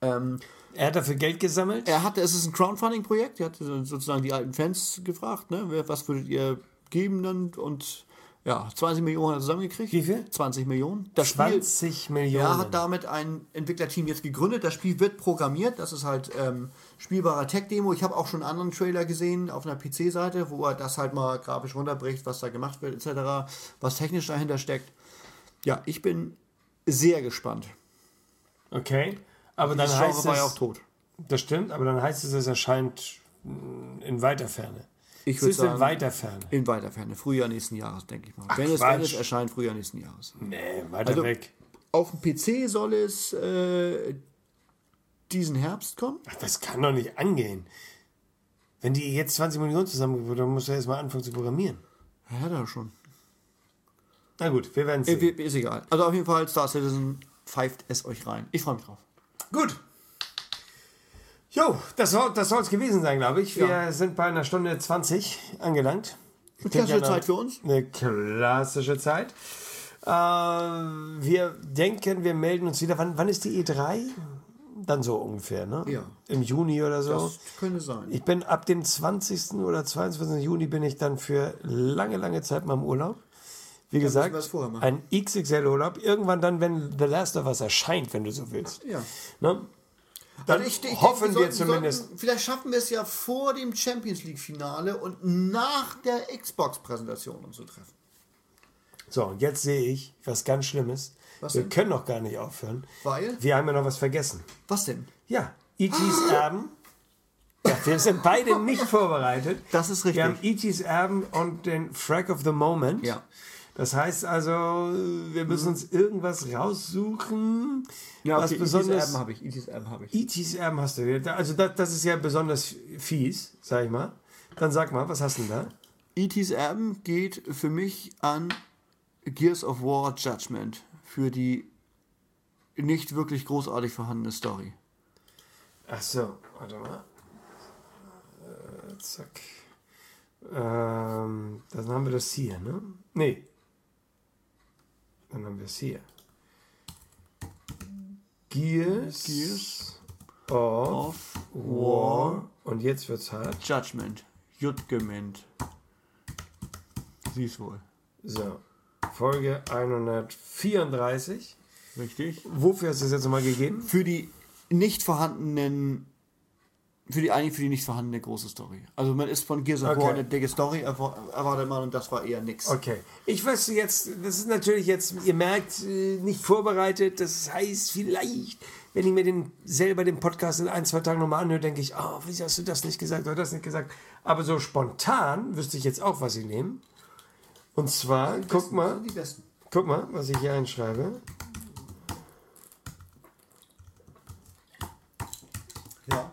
Er hat dafür Geld gesammelt? Es ist ein Crowdfunding-Projekt. Er hat sozusagen die alten Fans gefragt, ne? Was würdet ihr geben dann? Und ja, 20 Millionen hat er zusammengekriegt. Wie viel? 20 Millionen. 20 Millionen. Er hat damit ein Entwicklerteam jetzt gegründet. Das Spiel wird programmiert. Das ist halt spielbarer Tech-Demo. Ich habe auch schon einen anderen Trailer gesehen auf einer PC-Seite, wo er das halt mal grafisch runterbricht, was da gemacht wird, etc., was technisch dahinter steckt. Ja, ich bin sehr gespannt. Okay, aber dann Das heißt Genre war es... ja auch tot. Das stimmt, aber dann heißt es erscheint in weiter Ferne. Ich Es würde ist sagen, in weiter Ferne. in weiter Ferne. Frühjahr nächsten Jahres, denke ich mal. Ach, Wenn es Quatsch. erscheint, Frühjahr nächsten Jahres. Nee, weiter Also, weg. Auf dem PC soll es diesen Herbst kommen. Ach, das kann doch nicht angehen. Wenn die jetzt 20 Millionen zusammengebracht, dann muss er erst mal anfangen zu programmieren. Ja, hat er schon. Na gut, wir werden sehen. Ist egal. Also auf jeden Fall, Star Citizen, pfeift es euch rein. Ich freue mich drauf. Gut. Jo, das soll es gewesen sein, glaube ich. Wir sind bei einer Stunde 20 angelangt. Eine klassische Zeit für uns. Eine klassische Zeit. Wir denken, wir melden uns wieder. Wann ist die E3? Dann so ungefähr, ne? Ja. Im Juni oder so. Das könnte sein. Ich bin ab dem 20. oder 22. Juni bin ich dann für lange, lange Zeit mal im Urlaub. Wie gesagt, müssen wir das vorher machen. ein XXL-Urlaub. Irgendwann dann, wenn The Last of Us erscheint, wenn du so willst. Ja. Ne? Dann Also ich denke, hoffen wir zumindest. Vielleicht schaffen wir es ja vor dem Champions League-Finale und nach der Xbox-Präsentation uns zu treffen. So, und jetzt sehe ich was ganz Schlimmes. Was Wir denn? können noch gar nicht aufhören. Weil? Wir haben ja noch was vergessen. Was denn? Ja, E.T.'s Erben. Ja, wir sind beide nicht vorbereitet. Das ist richtig. Wir haben E.T.'s Erben und den Frag of the Moment. Ja. Das heißt also, wir müssen uns irgendwas raussuchen, Ja, was okay, besonders... E.T.'s Erben habe ich. E.T.'s Erben hast du. Also das ist ja besonders fies, sag ich mal. Dann sag mal, was hast du denn da? E.T.'s Erben geht für mich an Gears of War Judgment. Für die nicht wirklich großartig vorhandene Story. Ach so, warte mal. Zack. Dann haben wir das hier, ne? Nee. Dann haben wir es hier. Gears of War. Und jetzt wird's hart. Judgment. Judgment. Siehst wohl. So. Folge 134. Richtig. Wofür hast du das jetzt nochmal gegeben? Für die nicht vorhandenen, eigentlich für die nicht vorhandene große Story. Also man ist von Gears of War eine dicke Story erwartet man und das war eher nix. Okay. Ich weiß jetzt, das ist natürlich jetzt, ihr merkt, nicht vorbereitet. Das heißt, vielleicht, wenn ich mir selber den Podcast in 1-2 Tagen nochmal anhöre, denke ich, oh, wieso hast du das nicht gesagt oder das nicht gesagt? Aber so spontan wüsste ich jetzt auch, was ich nehme. Und zwar, guck mal, was ich hier einschreibe. Ja.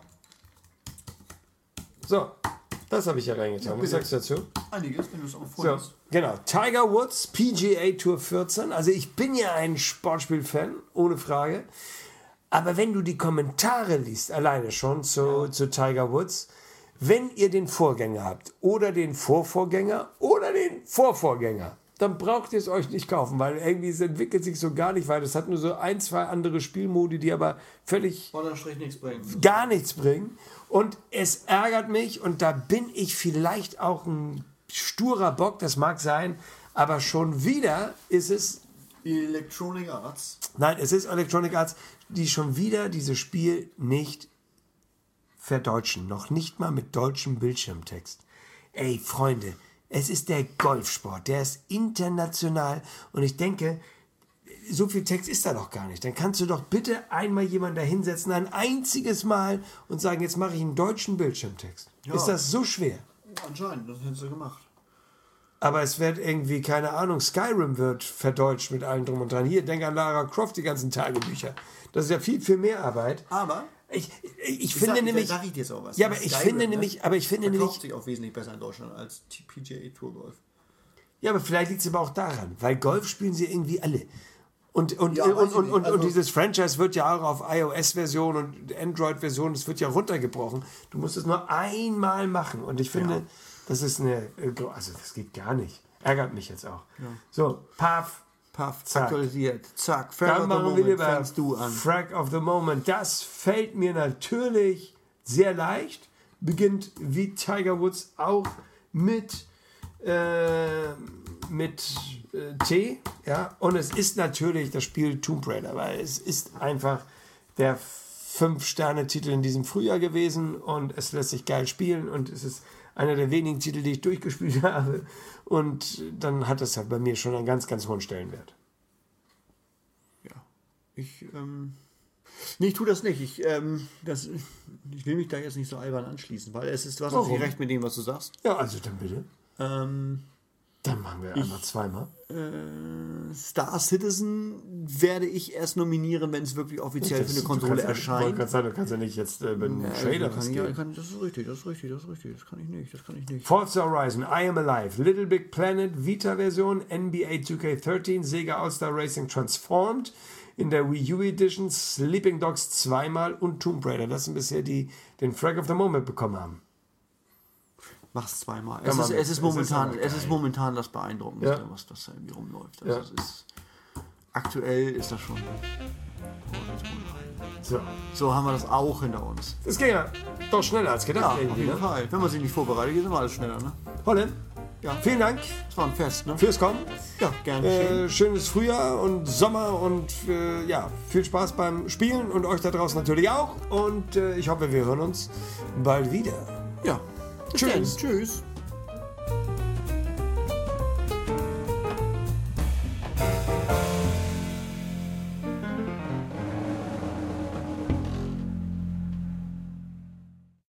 So, das habe ich hier reingetan. Was sagst du dazu? Einiges, wenn du es auch So, vorliest. genau. Tiger Woods, PGA Tour 14. Also ich bin ja ein Sportspiel-Fan, ohne Frage. Aber wenn du die Kommentare liest, alleine schon zu Tiger Woods, wenn ihr den Vorgänger habt oder den Vorvorgänger oder den Vorvorgänger, dann braucht ihr es euch nicht kaufen, weil irgendwie es entwickelt sich so gar nicht weiter. Es hat nur so 1, 2 andere Spielmodi, die aber völlig nichts bringen. gar nichts bringen. Und es ärgert mich und da bin ich vielleicht auch ein sturer Bock, das mag sein, aber schon wieder ist es... Electronic Arts. Nein, es ist Electronic Arts, die schon wieder dieses Spiel nicht verdeutschen. Noch nicht mal mit deutschem Bildschirmtext. Ey, Freunde, es ist der Golfsport. Der ist international. Und ich denke, so viel Text ist da doch gar nicht. Dann kannst du doch bitte einmal jemanden da hinsetzen, ein einziges Mal und sagen, jetzt mache ich einen deutschen Bildschirmtext. Ja. Ist das so schwer? Anscheinend, das hätten sie gemacht. Aber es wird irgendwie, keine Ahnung, Skyrim wird verdeutscht mit allem drum und dran. Hier, denk an Lara Croft, die ganzen Tagebücher. Das ist ja viel, viel mehr Arbeit. Aber ich finde nämlich... Sag ich dir jetzt auch was. Ja, aber ich finde nämlich... Verkauft sich auch wesentlich besser in Deutschland als PGA Tour Golf. Ja, aber vielleicht liegt es aber auch daran, weil Golf spielen sie irgendwie alle. Und dieses Franchise wird ja auch auf iOS-Version und Android-Version, das wird ja runtergebrochen. Du musst es nur einmal machen. Und ich finde, das ist also das geht gar nicht. Ärgert mich jetzt auch. Ja. So, Path aktualisiert. Zack, Dann machen wir lieber fängst du an. Frag of the Moment. Das fällt mir natürlich sehr leicht. Beginnt wie Tiger Woods auch mit T. Ja? Und es ist natürlich das Spiel Tomb Raider, weil es ist einfach der 5-Sterne-Titel in diesem Frühjahr gewesen und es lässt sich geil spielen und es ist einer der wenigen Titel, die ich durchgespielt habe. Und dann hat es halt bei mir schon einen ganz, ganz hohen Stellenwert. Ja. Ich tue das nicht. Ich will mich da jetzt nicht so albern anschließen, weil du hast natürlich recht mit dem, was du sagst. Ja, also dann bitte. Dann machen wir einmal zweimal. Star Citizen werde ich erst nominieren, wenn es wirklich offiziell für eine Konsole erscheint. Du kannst ja nicht jetzt mit einem Trailer das ist richtig. Das kann ich nicht. Forza Horizon, I Am Alive, Little Big Planet, Vita-Version, NBA 2K13, Sega All-Star Racing Transformed, in der Wii U Edition, Sleeping Dogs zweimal und Tomb Raider. Das sind bisher die den Frag of the Moment bekommen haben. Mach's zweimal. Es ist momentan das Beeindruckendste, was das irgendwie rumläuft. Also aktuell ist das schon. So haben wir das auch hinter uns. Das ging ja doch schneller als gedacht. Ja, auf jeden Fall. Wenn man sich nicht vorbereitet, geht immer alles schneller. Ne? Holland, vielen Dank. Das war ein Fest, ne? Fürs Kommen. Ja, gerne. Schönes Frühjahr und Sommer und viel Spaß beim Spielen und euch da draußen natürlich auch. Und ich hoffe, wir hören uns bald wieder. Ja. Tschüss. Tschüss.